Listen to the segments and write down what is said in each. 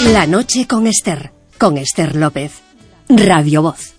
La noche con Esther López, Radio Voz.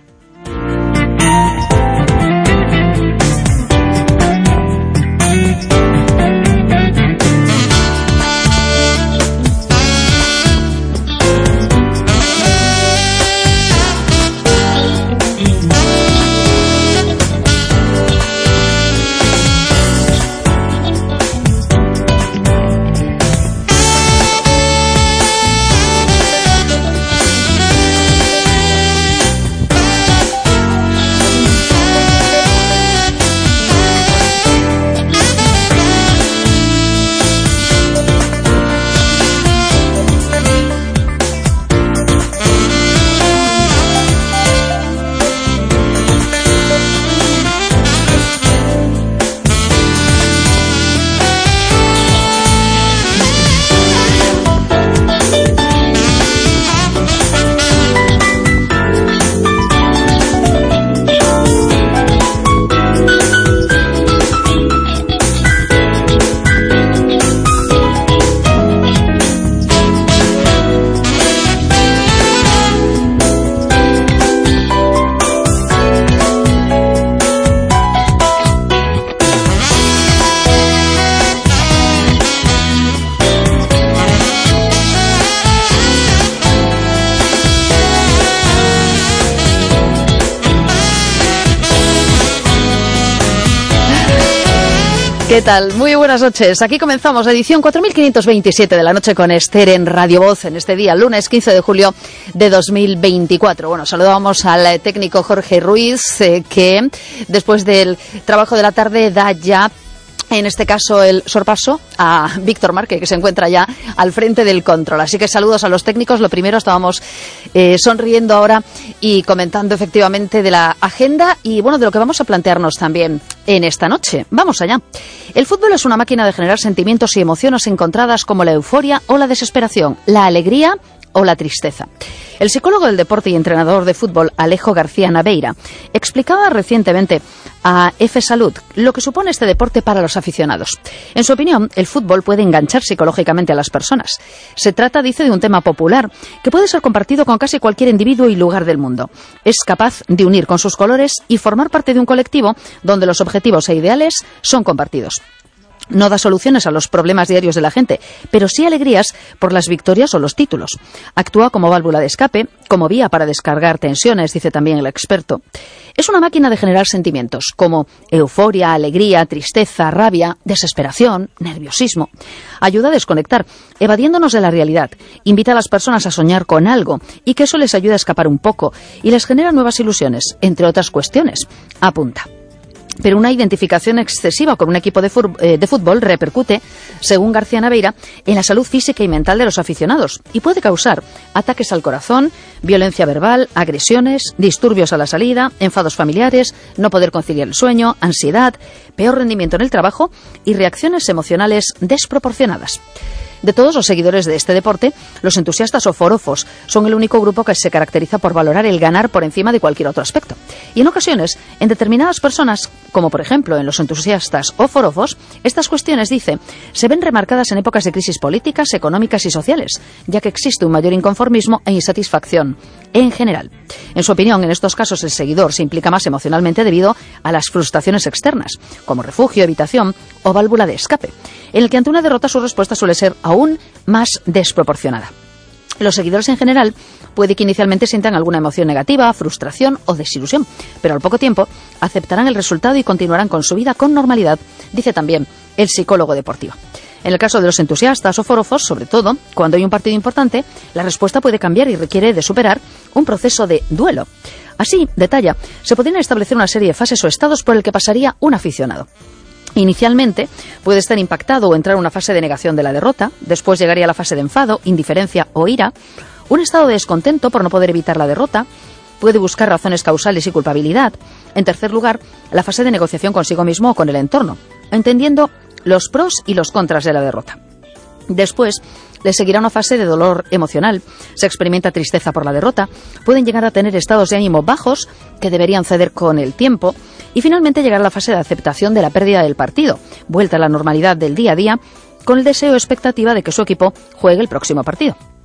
¿Qué tal? Muy buenas noches. Aquí comenzamos la edición 4527 de la noche con Esther en Radio Voz en este día, lunes 15 de julio de 2024. Bueno, saludamos al técnico Jorge Ruiz, que después del trabajo de la tarde da ya, en este caso, el sorpaso a Víctor Marque, que se encuentra ya al frente del control. Así que saludos a los técnicos. Lo primero, estábamos sonriendo ahora y comentando efectivamente de la agenda y, bueno, de lo que vamos a plantearnos también en esta noche. Vamos allá. El fútbol es una máquina de generar sentimientos y emociones encontradas como la euforia o la desesperación, la alegría o la tristeza. El psicólogo del deporte y entrenador de fútbol Alejo García Naveira explicaba recientemente a F Salud lo que supone este deporte para los aficionados. En su opinión, el fútbol puede enganchar psicológicamente a las personas. Se trata, dice, de un tema popular que puede ser compartido con casi cualquier individuo y lugar del mundo. Es capaz de unir con sus colores y formar parte de un colectivo donde los objetivos e ideales son compartidos. No da soluciones a los problemas diarios de la gente, pero sí alegrías por las victorias o los títulos. Actúa como válvula de escape, como vía para descargar tensiones, dice también el experto. Es una máquina de generar sentimientos como euforia, alegría, tristeza, rabia, desesperación, nerviosismo. Ayuda a desconectar, evadiéndonos de la realidad. Invita a las personas a soñar con algo y que eso les ayuda a escapar un poco y les genera nuevas ilusiones, entre otras cuestiones. Apunta. Pero una identificación excesiva con un equipo de fútbol repercute, según García Naveira, en la salud física y mental de los aficionados y puede causar ataques al corazón, violencia verbal, agresiones, disturbios a la salida, enfados familiares, no poder conciliar el sueño, ansiedad, peor rendimiento en el trabajo y reacciones emocionales desproporcionadas. De todos los seguidores de este deporte, los entusiastas o forofos son el único grupo que se caracteriza por valorar el ganar por encima de cualquier otro aspecto. Y en ocasiones, en determinadas personas, como por ejemplo en los entusiastas o forofos, estas cuestiones, dice, se ven remarcadas en épocas de crisis políticas, económicas y sociales, ya que existe un mayor inconformismo e insatisfacción en general. En su opinión, en estos casos el seguidor se implica más emocionalmente debido a las frustraciones externas, como refugio, evitación o válvula de escape, en el que ante una derrota su respuesta suele ser aún más desproporcionada. Los seguidores en general puede que inicialmente sientan alguna emoción negativa, frustración o desilusión, pero al poco tiempo aceptarán el resultado y continuarán con su vida con normalidad, dice también el psicólogo deportivo. En el caso de los entusiastas o forofos, sobre todo, cuando hay un partido importante, la respuesta puede cambiar y requiere de superar un proceso de duelo. Así, detalla, se podrían establecer una serie de fases o estados por el que pasaría un aficionado. Inicialmente puede estar impactado o entrar en una fase de negación de la derrota, después llegaría la fase de enfado, indiferencia o ira, un estado de descontento por no poder evitar la derrota, puede buscar razones causales y culpabilidad. En tercer lugar, la fase de negociación consigo mismo o con el entorno, entendiendo los pros y los contras de la derrota. Después le seguirá una fase de dolor emocional, se experimenta tristeza por la derrota, pueden llegar a tener estados de ánimo bajos que deberían ceder con el tiempo y finalmente llegar a la fase de aceptación de la pérdida del partido, vuelta a la normalidad del día a día con el deseo o expectativa de que su equipo juegue el próximo partido.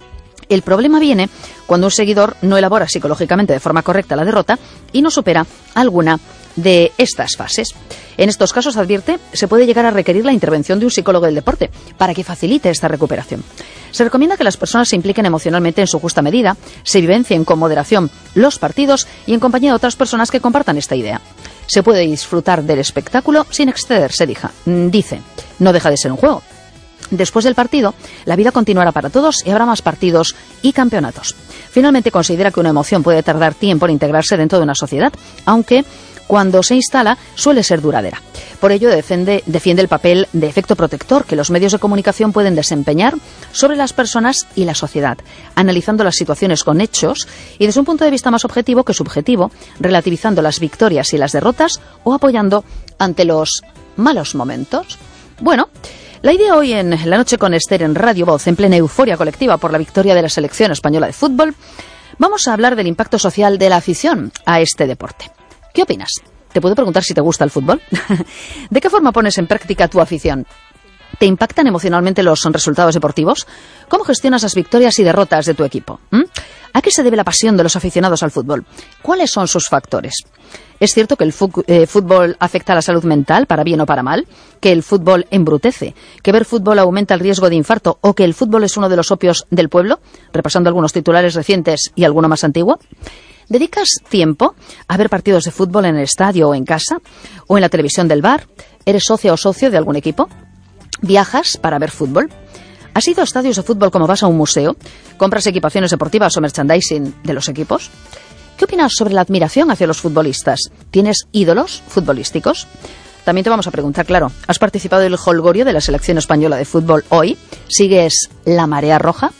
El problema viene cuando un seguidor no elabora psicológicamente de forma correcta la derrota y no supera alguna de estas fases. En estos casos, advierte, se puede llegar a requerir la intervención de un psicólogo del deporte para que facilite esta recuperación. Se recomienda que las personas se impliquen emocionalmente en su justa medida, se vivencien con moderación los partidos y en compañía de otras personas que compartan esta idea. Se puede disfrutar del espectáculo sin excederse, dice. No deja de ser un juego. Después del partido, la vida continuará para todos y habrá más partidos y campeonatos. Finalmente, considera que una emoción puede tardar tiempo en integrarse dentro de una sociedad, aunque cuando se instala suele ser duradera. Por ello, defiende el papel de efecto protector que los medios de comunicación pueden desempeñar sobre las personas y la sociedad, analizando las situaciones con hechos y desde un punto de vista más objetivo que subjetivo, relativizando las victorias y las derrotas o apoyando ante los malos momentos. Bueno, la idea hoy en La Noche con Esther en Radio Voz, en plena euforia colectiva por la victoria de la selección española de fútbol, vamos a hablar del impacto social de la afición a este deporte. ¿Qué opinas? ¿Te puedo preguntar si te gusta el fútbol? ¿De qué forma pones en práctica tu afición? ¿Te impactan emocionalmente los resultados deportivos? ¿Cómo gestionas las victorias y derrotas de tu equipo? ¿A qué se debe la pasión de los aficionados al fútbol? ¿Cuáles son sus factores? ¿Es cierto que el fútbol afecta a la salud mental, para bien o para mal? ¿Que el fútbol embrutece? ¿Que ver fútbol aumenta el riesgo de infarto? ¿O que el fútbol es uno de los opios del pueblo? Repasando algunos titulares recientes y alguno más antiguo. ¿Dedicas tiempo a ver partidos de fútbol en el estadio o en casa? ¿O en la televisión del bar? ¿Eres socia o socio de algún equipo? ¿Viajas para ver fútbol? ¿Has ido a estadios de fútbol como vas a un museo? ¿Compras equipaciones deportivas o merchandising de los equipos? ¿Qué opinas sobre la admiración hacia los futbolistas? ¿Tienes ídolos futbolísticos? También te vamos a preguntar, claro, ¿has participado en el jolgorio de la selección española de fútbol hoy? ¿Sigues la marea roja?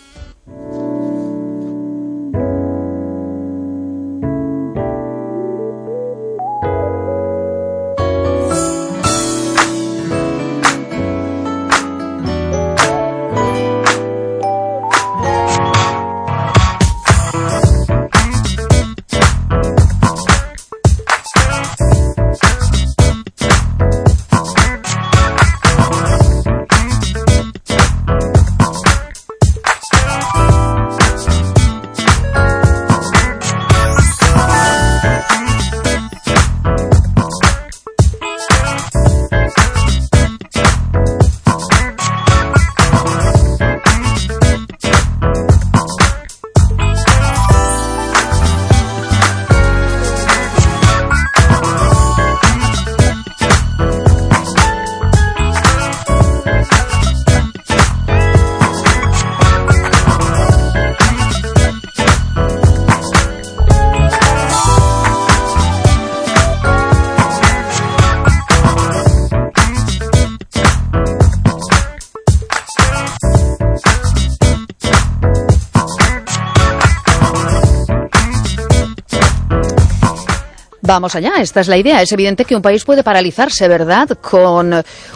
Vamos allá, esta es la idea. Es evidente que un país puede paralizarse, ¿verdad?, con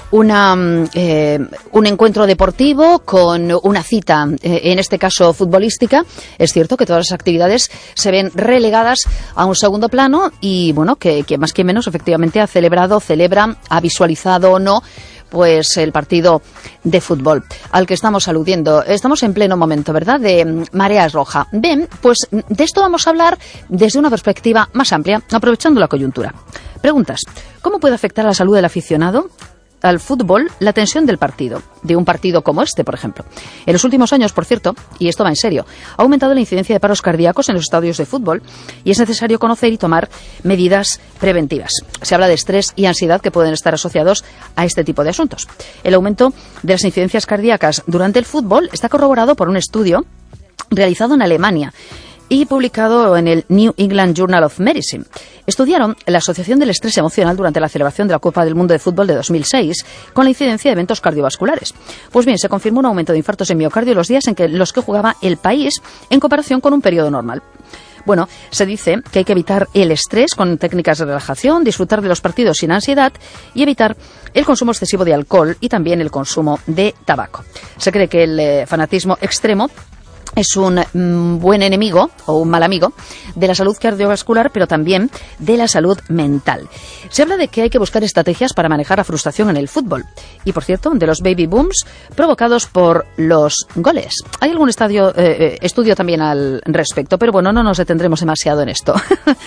un encuentro deportivo, con una cita, en este caso futbolística. Es cierto que todas las actividades se ven relegadas a un segundo plano y, bueno, que más que menos efectivamente ha celebrado, celebra, ha visualizado o no, pues el partido de fútbol al que estamos aludiendo. Estamos en pleno momento, ¿verdad?, de marea roja. Bien, pues de esto vamos a hablar desde una perspectiva más amplia, aprovechando la coyuntura. Preguntas: ¿cómo puede afectar a la salud del aficionado al fútbol la tensión del partido, de un partido como este, por ejemplo? En los últimos años, por cierto, y esto va en serio, ha aumentado la incidencia de paros cardíacos en los estadios de fútbol y es necesario conocer y tomar medidas preventivas. Se habla de estrés y ansiedad que pueden estar asociados a este tipo de asuntos. El aumento de las incidencias cardíacas durante el fútbol está corroborado por un estudio realizado en Alemania y publicado en el New England Journal of Medicine. Estudiaron la asociación del estrés emocional durante la celebración de la Copa del Mundo de Fútbol de 2006 con la incidencia de eventos cardiovasculares. Pues bien, se confirmó un aumento de infartos en miocardio en los días en los que jugaba el país en comparación con un periodo normal. Bueno, se dice que hay que evitar el estrés con técnicas de relajación, disfrutar de los partidos sin ansiedad y evitar el consumo excesivo de alcohol y también el consumo de tabaco. Se cree que el fanatismo extremo es un buen enemigo o un mal amigo de la salud cardiovascular, pero también de la salud mental. Se habla de que hay que buscar estrategias para manejar la frustración en el fútbol. Y, por cierto, de los baby booms provocados por los goles. Hay algún estudio también al respecto, pero bueno, no nos detendremos demasiado en esto.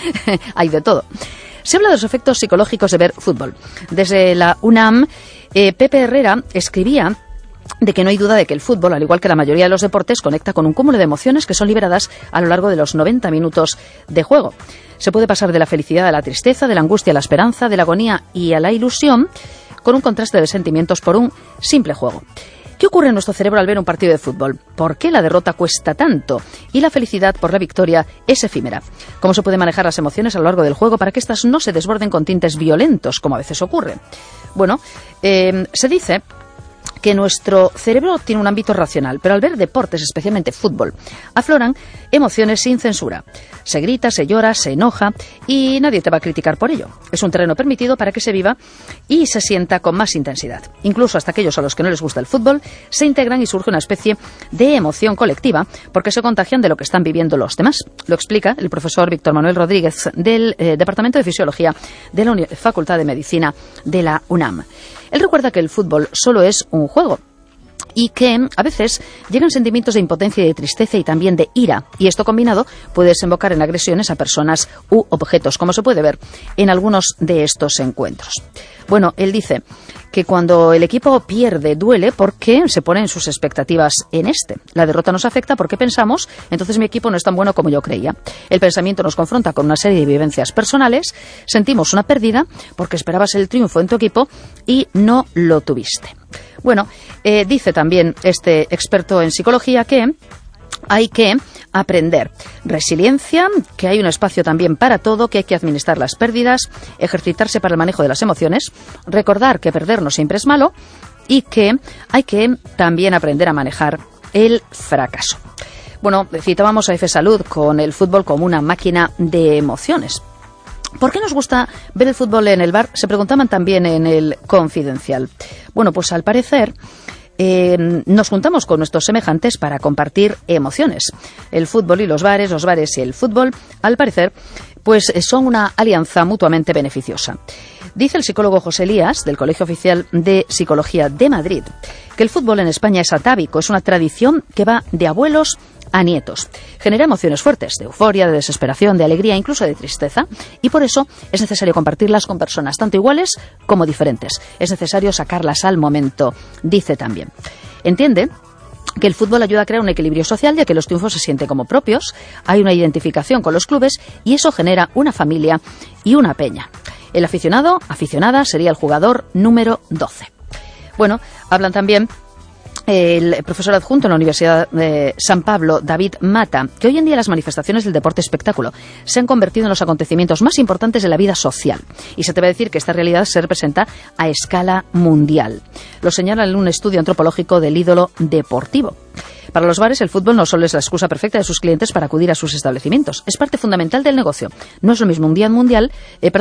Hay de todo. Se habla de los efectos psicológicos de ver fútbol. Desde la UNAM, Pepe Herrera escribía de que no hay duda de que el fútbol, al igual que la mayoría de los deportes, conecta con un cúmulo de emociones que son liberadas a lo largo de los 90 minutos de juego. Se puede pasar de la felicidad a la tristeza, de la angustia a la esperanza, de la agonía y a la ilusión, con un contraste de sentimientos por un simple juego. ¿Qué ocurre en nuestro cerebro al ver un partido de fútbol? ¿Por qué la derrota cuesta tanto? Y la felicidad por la victoria es efímera. ¿Cómo se puede manejar las emociones a lo largo del juego para que éstas no se desborden con tintes violentos, como a veces ocurre? Bueno, se dice que nuestro cerebro tiene un ámbito racional, pero al ver deportes, especialmente fútbol, afloran emociones sin censura. Se grita, se llora, se enoja y nadie te va a criticar por ello. Es un terreno permitido para que se viva y se sienta con más intensidad. Incluso hasta aquellos a los que no les gusta el fútbol se integran y surge una especie de emoción colectiva porque se contagian de lo que están viviendo los demás. Lo explica el profesor Víctor Manuel Rodríguez del Departamento de Fisiología de la Facultad de Medicina de la UNAM. Él recuerda que el fútbol solo es un juego y que a veces llegan sentimientos de impotencia y de tristeza y también de ira, y esto combinado puede desembocar en agresiones a personas u objetos, como se puede ver en algunos de estos encuentros. Bueno, él dice que cuando el equipo pierde duele porque se ponen sus expectativas en este. La derrota nos afecta porque pensamos, entonces mi equipo no es tan bueno como yo creía. El pensamiento nos confronta con una serie de vivencias personales, sentimos una pérdida porque esperabas el triunfo en tu equipo y no lo tuviste. Bueno, dice también este experto en psicología que hay que aprender resiliencia, que hay un espacio también para todo, que hay que administrar las pérdidas, ejercitarse para el manejo de las emociones, recordar que perder no siempre es malo y que hay que también aprender a manejar el fracaso. Bueno, citábamos a F Salud con el fútbol como una máquina de emociones. ¿Por qué nos gusta ver el fútbol en el bar? Se preguntaban también en el Confidencial. Bueno, pues al parecer nos juntamos con nuestros semejantes para compartir emociones. El fútbol y los bares y el fútbol, al parecer, pues son una alianza mutuamente beneficiosa. Dice el psicólogo José Elías, del Colegio Oficial de Psicología de Madrid, que el fútbol en España es atávico, es una tradición que va de abuelos a nietos. Genera emociones fuertes, de euforia, de desesperación, de alegría, incluso de tristeza, y por eso es necesario compartirlas con personas tanto iguales como diferentes. Es necesario sacarlas al momento, dice también. Entiende que el fútbol ayuda a crear un equilibrio social, ya que los triunfos se sienten como propios, hay una identificación con los clubes y eso genera una familia y una peña. El aficionada sería el jugador número 12. Bueno, hablan también el profesor adjunto en la Universidad de San Pablo, David Mata, que hoy en día las manifestaciones del deporte espectáculo se han convertido en los acontecimientos más importantes de la vida social. Y se te va a decir que esta realidad se representa a escala mundial. Lo señala en un estudio antropológico del ídolo deportivo. Para los bares, el fútbol no solo es la excusa perfecta de sus clientes para acudir a sus establecimientos, es parte fundamental del negocio. No es lo mismo un día normal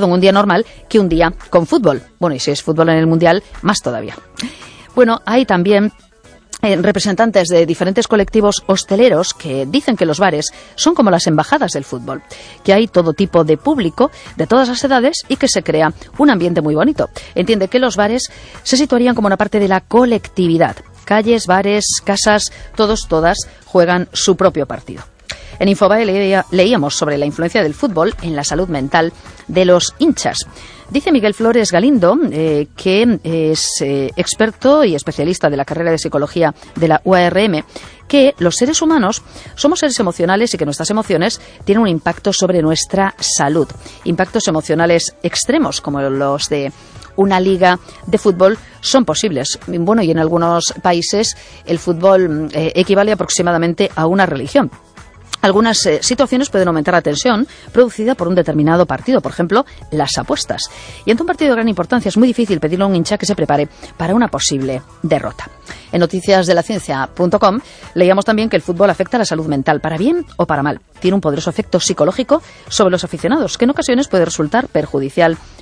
que un día con fútbol. Bueno, y si es fútbol en el mundial, más todavía. Bueno, hay también representantes de diferentes colectivos hosteleros que dicen que los bares son como las embajadas del fútbol, que hay todo tipo de público, de todas las edades y que se crea un ambiente muy bonito. Entiende que los bares se situarían como una parte de la colectividad. Calles, bares, casas, todas juegan su propio partido. En Infobae leíamos sobre la influencia del fútbol en la salud mental de los hinchas. Dice Miguel Flores Galindo, que es experto y especialista de la carrera de psicología de la UARM, que los seres humanos somos seres emocionales y que nuestras emociones tienen un impacto sobre nuestra salud. Impactos emocionales extremos, como los de una liga de fútbol, son posibles. Bueno, y en algunos países el fútbol equivale aproximadamente a una religión. Algunas situaciones pueden aumentar la tensión producida por un determinado partido, por ejemplo, las apuestas. Y ante un partido de gran importancia es muy difícil pedirle a un hincha que se prepare para una posible derrota. En noticiasdelaciencia.com leíamos también que el fútbol afecta a la salud mental, para bien o para mal. Tiene un poderoso efecto psicológico sobre los aficionados, que en ocasiones puede resultar perjudicial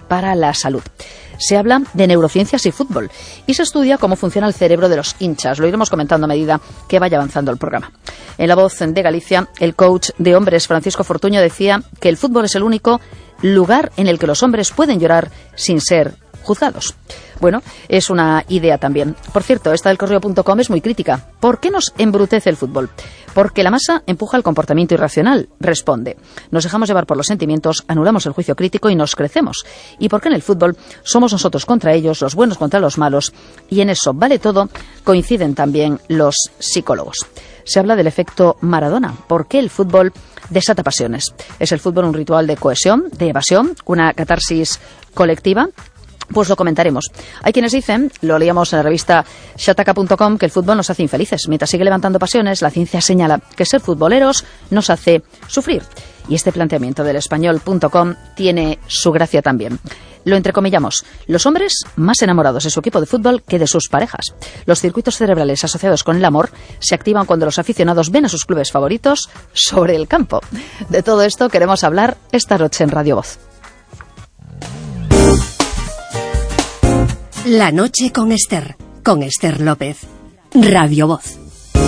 para la salud. Se habla de neurociencias y fútbol y se estudia cómo funciona el cerebro de los hinchas. Lo iremos comentando a medida que vaya avanzando el programa. En La Voz de Galicia, el coach de hombres Francisco Fortuño decía que el fútbol es el único lugar en el que los hombres pueden llorar sin ser juzgados. Bueno, es una idea también. Por cierto, esta del correo.com es muy crítica. ¿Por qué nos embrutece el fútbol? Porque la masa empuja el comportamiento irracional, responde. Nos dejamos llevar por los sentimientos, anulamos el juicio crítico y nos crecemos. ¿Y por qué en el fútbol somos nosotros contra ellos, los buenos contra los malos? Y en eso vale todo, coinciden también los psicólogos. Se habla del efecto Maradona. ¿Por qué el fútbol desata pasiones? ¿Es el fútbol un ritual de cohesión, de evasión, una catarsis colectiva? Pues lo comentaremos. Hay quienes dicen, lo leíamos en la revista Shataka.com, que el fútbol nos hace infelices. Mientras sigue levantando pasiones, la ciencia señala que ser futboleros nos hace sufrir. Y este planteamiento del Español.com tiene su gracia también. Lo entrecomillamos. Los hombres más enamorados de su equipo de fútbol que de sus parejas. Los circuitos cerebrales asociados con el amor se activan cuando los aficionados ven a sus clubes favoritos sobre el campo. De todo esto queremos hablar esta noche en Radio Voz. La noche con Esther López, Radio Voz.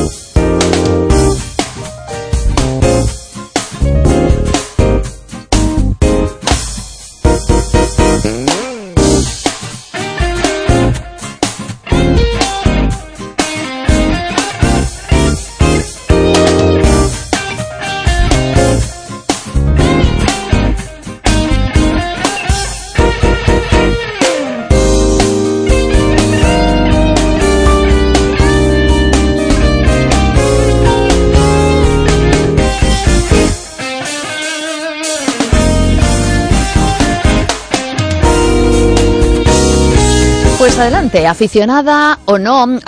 Pues adelante, aficionado o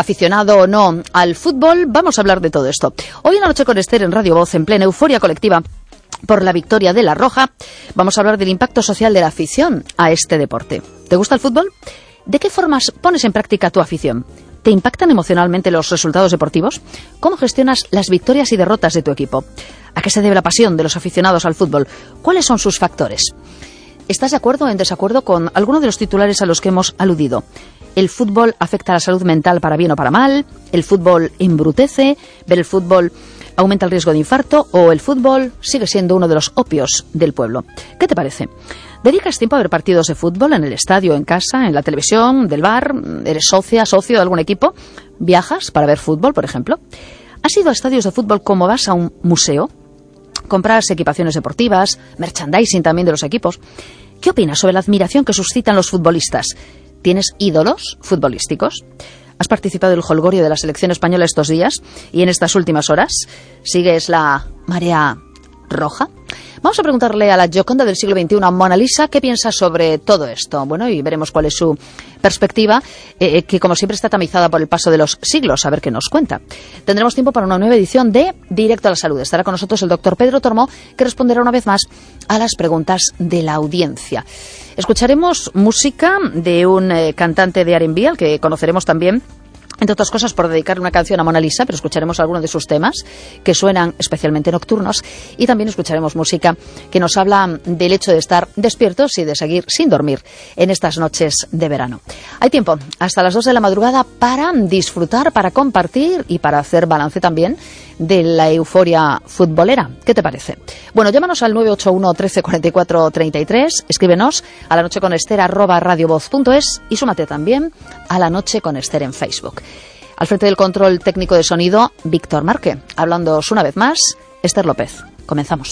no al fútbol, vamos a hablar de todo esto. Hoy en La Noche con Esther en Radio Voz, en plena euforia colectiva por la victoria de la Roja, vamos a hablar del impacto social de la afición a este deporte. ¿Te gusta el fútbol? ¿De qué formas pones en práctica tu afición? ¿Te impactan emocionalmente los resultados deportivos? ¿Cómo gestionas las victorias y derrotas de tu equipo? ¿A qué se debe la pasión de los aficionados al fútbol? ¿Cuáles son sus factores? ¿Estás de acuerdo o en desacuerdo con alguno de los titulares a los que hemos aludido? ¿El fútbol afecta a la salud mental para bien o para mal? ¿El fútbol embrutece? ¿Ver el fútbol aumenta el riesgo de infarto? ¿O el fútbol sigue siendo uno de los opios del pueblo? ¿Qué te parece? ¿Dedicas tiempo a ver partidos de fútbol en el estadio, en casa, en la televisión, del bar? ¿Eres socio de algún equipo? ¿Viajas para ver fútbol, por ejemplo? ¿Has ido a estadios de fútbol como vas a un museo? ¿Compras equipaciones deportivas, merchandising también de los equipos? ¿Qué opinas sobre la admiración que suscitan los futbolistas? ¿Tienes ídolos futbolísticos? ¿Has participado del jolgorio de la selección española estos días y en estas últimas horas? ¿Sigues la marea roja? Vamos a preguntarle a la Gioconda del siglo XXI, a Mona Lisa, qué piensa sobre todo esto. Bueno, y veremos cuál es su perspectiva, que como siempre está tamizada por el paso de los siglos, a ver qué nos cuenta. Tendremos tiempo para una nueva edición de Directo a la Salud. Estará con nosotros el doctor Pedro Tormó, que responderá una vez más a las preguntas de la audiencia. Escucharemos música de un cantante de R&B, al que conoceremos también, entre otras cosas, por dedicarle una canción a Mona Lisa, pero escucharemos algunos de sus temas que suenan especialmente nocturnos, y también escucharemos música que nos habla del hecho de estar despiertos y de seguir sin dormir en estas noches de verano. Hay tiempo hasta las 2 de la madrugada para disfrutar, para compartir y para hacer balance también de la euforia futbolera. ¿Qué te parece? Bueno, llámanos al 981 13 44 33, escríbenos a lanocheconester@radiovoz.es y súmate también a La Noche con Esther en Facebook. Al frente del control técnico de sonido, Víctor Marque. Hablándoos una vez más, Esther López. Comenzamos.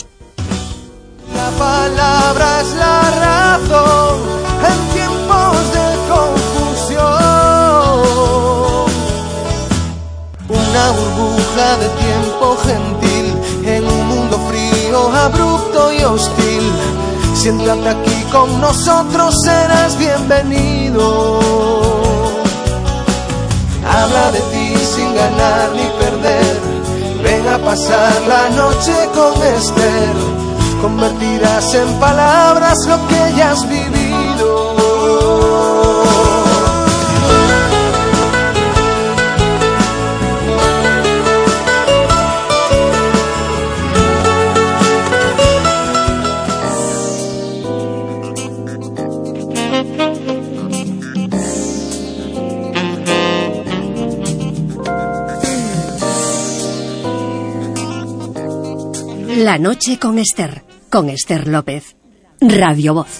La palabra es la razón en tiempos de confusión. Una burbuja de tiempo gentil en un mundo frío, abrupto y hostil. Siéntate aquí con nosotros, serás bienvenido. Habla de ti sin ganar ni perder. Ven a pasar la noche con Esther. Convertirás en palabras lo que ya has vivido. La noche con Esther López. Radio Voz.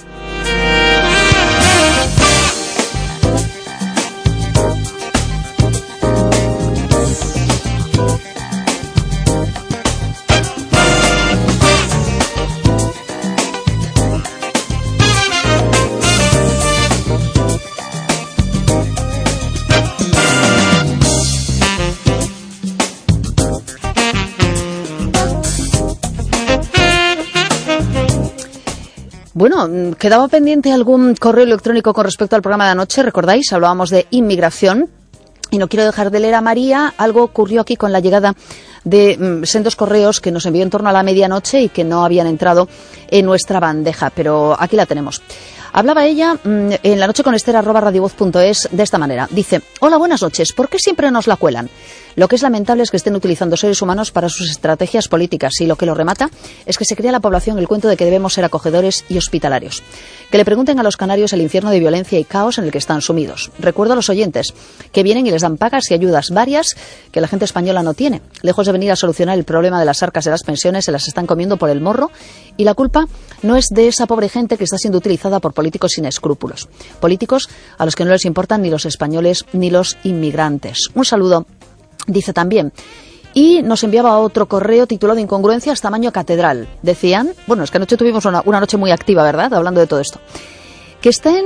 Bueno, quedaba pendiente algún correo electrónico con respecto al programa de anoche, ¿recordáis? Hablábamos de inmigración y no quiero dejar de leer a María. Algo ocurrió aquí con la llegada de sendos correos que nos envió en torno a la medianoche y que no habían entrado en nuestra bandeja, pero aquí la tenemos. Hablaba ella en la noche con Esther @radiovoz.es de esta manera. Dice: hola, buenas noches. ¿Por qué siempre nos la cuelan? Lo que es lamentable es que estén utilizando seres humanos para sus estrategias políticas y lo que lo remata es que se crea la población el cuento de que debemos ser acogedores y hospitalarios. Que le pregunten a los canarios el infierno de violencia y caos en el que están sumidos. Recuerdo a los oyentes que vienen y les dan pagas y ayudas varias que la gente española no tiene. Lejos de venir a solucionar el problema de las arcas de las pensiones, se las están comiendo por el morro y la culpa no es de esa pobre gente que está siendo utilizada por políticos sin escrúpulos. Políticos a los que no les importan ni los españoles ni los inmigrantes. Un saludo. Dice también, y nos enviaba otro correo titulado Incongruencias tamaño catedral. Decían, bueno, es que anoche tuvimos una noche muy activa, ¿verdad?, hablando de todo esto. Que estén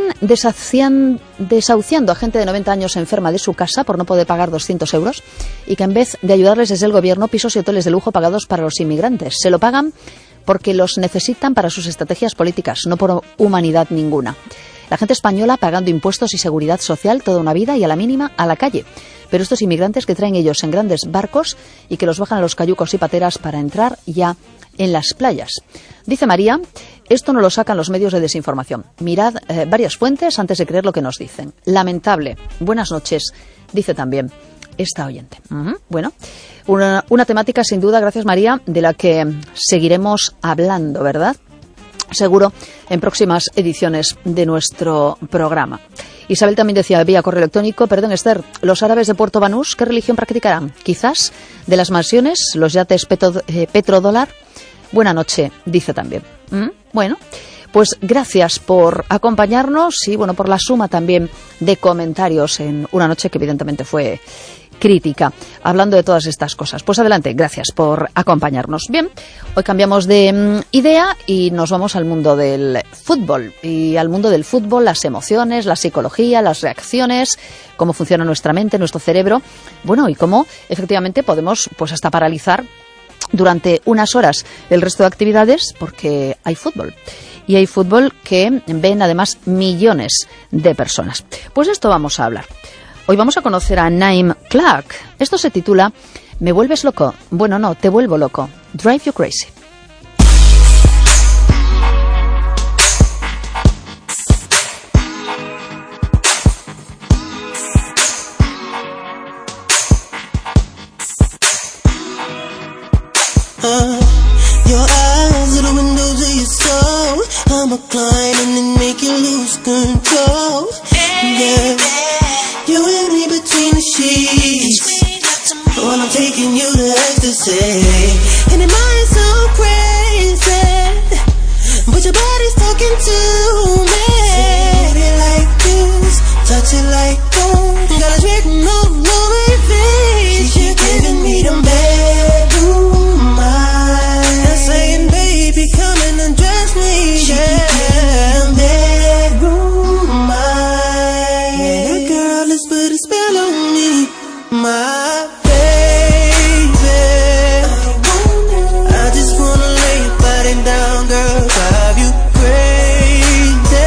desahuciando a gente de 90 años enferma de su casa por no poder pagar 200 euros y que en vez de ayudarles desde el gobierno, pisos y hoteles de lujo pagados para los inmigrantes. Se lo pagan porque los necesitan para sus estrategias políticas, no por humanidad ninguna. La gente española pagando impuestos y seguridad social toda una vida y a la mínima a la calle. Pero estos inmigrantes que traen ellos en grandes barcos y que los bajan a los cayucos y pateras para entrar ya en las playas. Dice María, esto no lo sacan los medios de desinformación. Mirad varias fuentes antes de creer lo que nos dicen. Lamentable. Buenas noches, dice también esta oyente. Bueno, una temática sin duda, gracias María, de la que seguiremos hablando, ¿verdad? Seguro en próximas ediciones de nuestro programa. Isabel también decía vía correo electrónico, perdón Esther, los árabes de Puerto Banús, ¿qué religión practicarán? Quizás de las mansiones, los yates petrodólar. Buena noche, dice también. Bueno, pues gracias por acompañarnos y bueno, por la suma también de comentarios en una noche que evidentemente fue crítica, hablando de todas estas cosas. Pues adelante, gracias por acompañarnos. Bien, hoy cambiamos de idea y nos vamos al mundo del fútbol. Y al mundo del fútbol, las emociones, la psicología, las reacciones, cómo funciona nuestra mente, nuestro cerebro. Bueno, y cómo efectivamente podemos pues hasta paralizar durante unas horas el resto de actividades porque hay fútbol. Y hay fútbol que ven además millones de personas. Pues de esto vamos a hablar. Hoy vamos a conocer a Naim Clark. Esto se titula ¿Me vuelves loco? Bueno, no, te vuelvo loco. Drive you crazy. Your eyes are the windows of your soul. I'm a client and then make you lose control. Yeah. You and me between the sheets. When I'm taking you to ecstasy. And it might sound crazy, but your body's talking to me. Say it like this, touch it like gold. Got a written all over your face. You're giving me them bedroom eyes. I'm saying, baby, come and undress me. Yeah, bedroom eyes. Yeah, girl, let's put a spell on me. My baby, I just wanna lay your body down, girl, drive you crazy,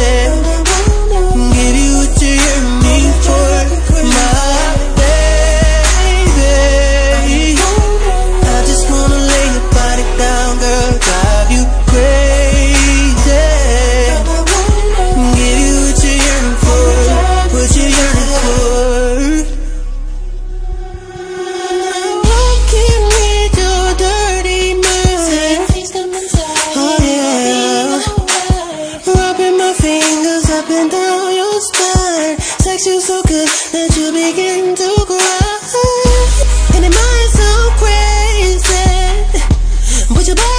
give you what you hear me for. My baby, I just wanna lay your body down, girl, drive you crazy, give you what you yearning for, what you yearning for. You so good that you begin to cry. And it might sound crazy, but your body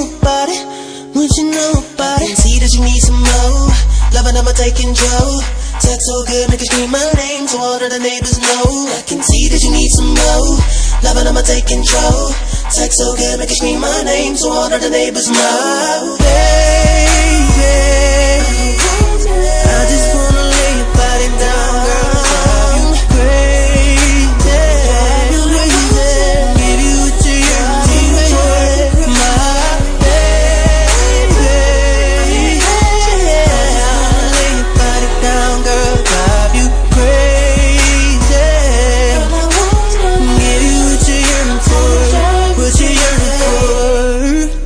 about it? What you know about it? See that you need some more. Loving I'ma take control. Sex so good, make you scream my name so all of the neighbors know. I can see that you need some more. Loving I'ma take control. Sex so good, make you scream my name so all of the neighbors know. Baby, I just wanna lay your body down, girl. You crazy, give you what you need, my baby. Lay your body down, girl. Drive you crazy. Give you what you yearn for, what you yearn for.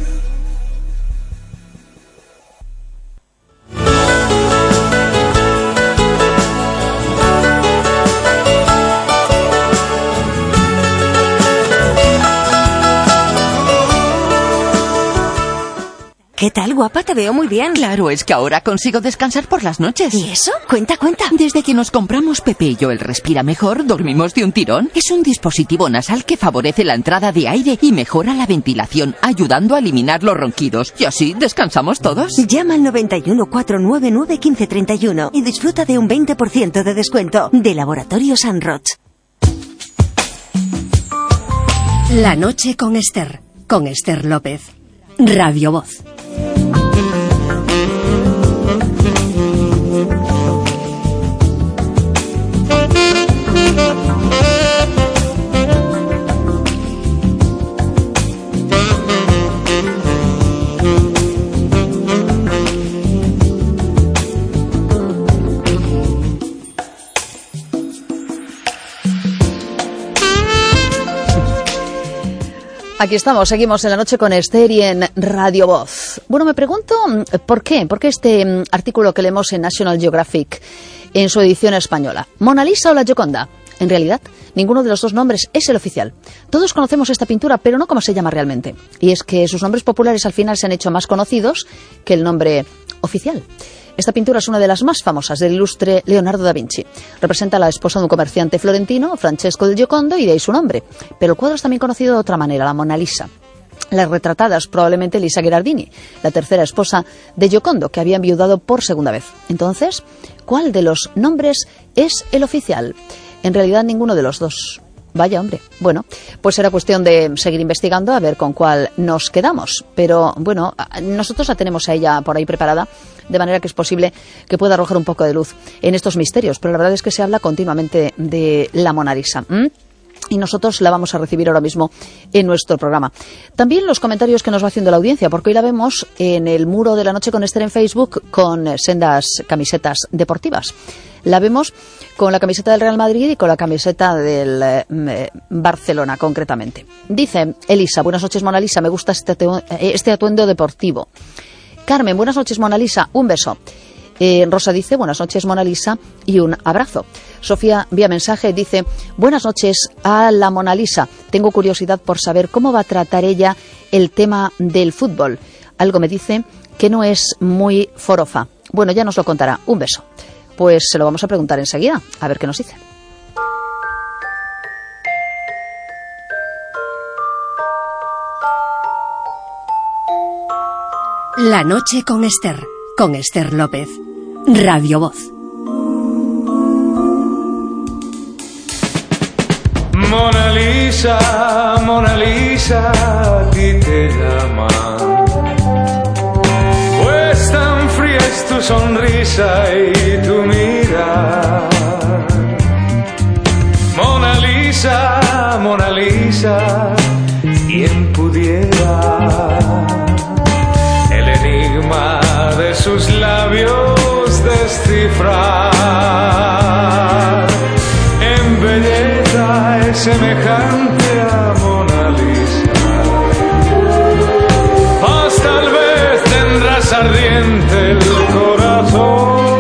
¿Qué tal, guapa? Te veo muy bien. Claro, es que ahora consigo descansar por las noches. ¿Y eso? Cuenta. Desde que nos compramos Pepe y yo el Respira Mejor, dormimos de un tirón. Es un dispositivo nasal que favorece la entrada de aire y mejora la ventilación, ayudando a eliminar los ronquidos. Y así descansamos todos. Llama al 91 499 1531 y disfruta de un 20% de descuento de Laboratorio San Roch. La noche con Esther López. Radio Voz. Aquí estamos, seguimos en la noche con Esther y en Radio Voz. Bueno, me pregunto ¿por qué? ¿Por qué este artículo que leemos en National Geographic en su edición española? ¿Mona Lisa o la Gioconda? En realidad, ninguno de los dos nombres es el oficial. Todos conocemos esta pintura, pero no cómo se llama realmente. Y es que sus nombres populares al final se han hecho más conocidos que el nombre oficial. Esta pintura es una de las más famosas del ilustre Leonardo da Vinci. Representa a la esposa de un comerciante florentino, Francesco del Giocondo, y de ahí su nombre. Pero el cuadro es también conocido de otra manera, la Mona Lisa. La retratada es probablemente Lisa Gherardini, la tercera esposa de Giocondo, que había enviudado por segunda vez. Entonces, ¿cuál de los nombres es el oficial? En realidad, ninguno de los dos. Vaya, hombre. Bueno, pues será cuestión de seguir investigando a ver con cuál nos quedamos. Pero, bueno, nosotros la tenemos a ella por ahí preparada, de manera que es posible que pueda arrojar un poco de luz en estos misterios. Pero la verdad es que se habla continuamente de la Mona Lisa. Y nosotros la vamos a recibir ahora mismo en nuestro programa. También los comentarios que nos va haciendo la audiencia, porque hoy la vemos en el muro de la noche con Esther en Facebook con sendas camisetas deportivas. La vemos con la camiseta del Real Madrid y con la camiseta del Barcelona, concretamente. Dice Elisa, buenas noches, Mona Lisa, me gusta este atuendo deportivo. Carmen, buenas noches, Mona Lisa, un beso. Rosa dice, buenas noches, Mona Lisa, y un abrazo. Sofía, vía mensaje, dice, buenas noches a la Mona Lisa. Tengo curiosidad por saber cómo va a tratar ella el tema del fútbol. Algo me dice que no es muy forofa. Bueno, ya nos lo contará. Un beso. Pues se lo vamos a preguntar enseguida, a ver qué nos dice. La noche con Esther López. Radio Voz. Mona Lisa, a ti te llaman. Pues tan fría es tu sonrisa y tu mirada. Mona Lisa, ¿quién pudiera el enigma de sus labios descifrar? En belleza es semejante a Mona Lisa, mas tal vez tendrás ardiente el corazón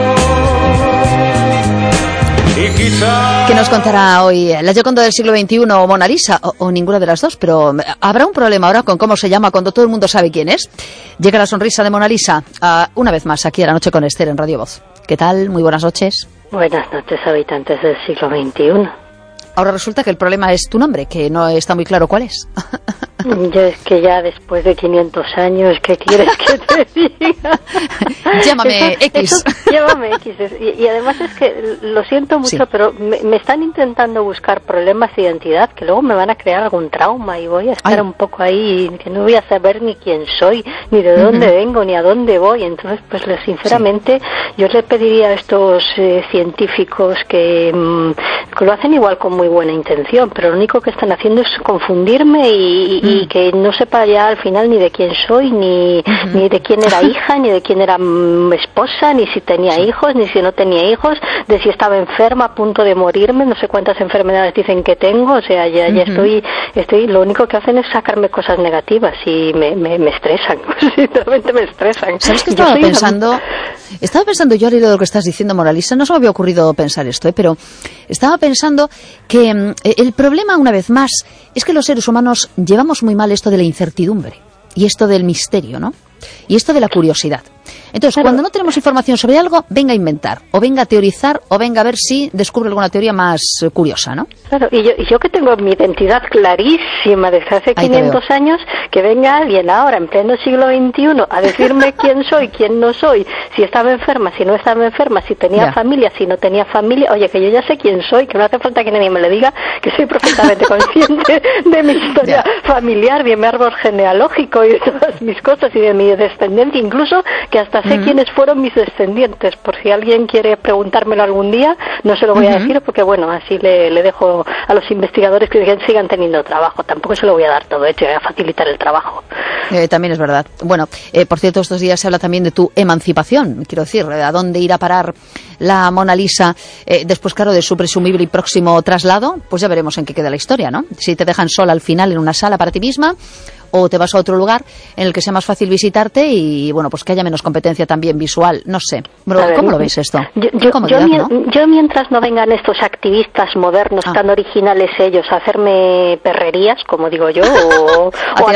y quizás... ¿Qué nos contará hoy la Gioconda del siglo XXI o Mona Lisa? O ninguna de las dos, pero ¿habrá un problema ahora con cómo se llama cuando todo el mundo sabe quién es? Llega la sonrisa de Mona Lisa una vez más aquí a la noche con Esther en Radio Voz. ¿Qué tal? Muy buenas noches. Buenas noches, habitantes del siglo XXI. Ahora resulta que el problema es tu nombre, que no está muy claro cuál es. Yo es que ya después de 500 años, ¿qué quieres que te diga? Llámame X. Llámame X. Y además es que lo siento mucho, sí, pero me están intentando buscar problemas de identidad que luego me van a crear algún trauma y voy a estar un poco ahí, que no voy a saber ni quién soy, ni de dónde vengo, ni a dónde voy. Entonces, pues sinceramente, yo le pediría a estos científicos que lo hacen igual con muy buena intención, pero lo único que están haciendo es confundirme y que no sepa ya al final ni de quién soy, ni de quién era hija, ni de quién era esposa, ni si tenía hijos, ni si no tenía hijos, de si estaba enferma a punto de morirme, no sé cuántas enfermedades dicen que tengo, o sea, ya estoy, lo único que hacen es sacarme cosas negativas y me estresan, sinceramente me estresan. ¿Sabes qué estaba pensando? Estaba pensando yo al hilo de lo que estás diciendo, Moralisa, no se me había ocurrido pensar esto, pero estaba pensando que el problema, una vez más, es que los seres humanos llevamos muy mal esto de la incertidumbre y esto del misterio, ¿no? Y esto de la curiosidad. Entonces, cuando no tenemos información sobre algo, venga a inventar, o venga a teorizar, o venga a ver si descubre alguna teoría más curiosa, ¿no? Claro, y yo que tengo mi identidad clarísima desde hace 500 años, que venga alguien ahora, en pleno siglo XXI, a decirme quién soy, quién no soy, si estaba enferma, si no estaba enferma, si tenía familia, si no tenía familia. Oye, que yo ya sé quién soy, que no hace falta que nadie me lo diga, que soy perfectamente consciente de mi historia familiar, de mi árbol genealógico y de todas mis cosas y de mi descendencia, incluso que hasta sé quiénes fueron mis descendientes, por si alguien quiere preguntármelo algún día, no se lo voy a decir porque, bueno, así le dejo a los investigadores que sigan teniendo trabajo. Tampoco se lo voy a dar todo hecho, voy a facilitar el trabajo. También es verdad. Bueno, por cierto, estos días se habla también de tu emancipación, quiero decir, a dónde irá a parar la Mona Lisa después, claro, de su presumible y próximo traslado. Pues ya veremos en qué queda la historia, ¿no? Si te dejan sola al final en una sala para ti misma, o te vas a otro lugar en el que sea más fácil visitarte y, bueno, pues que haya menos competencia también visual, no sé. ¿Cómo lo veis esto? Yo mientras no vengan estos activistas modernos tan originales ellos a hacerme perrerías, como digo yo, o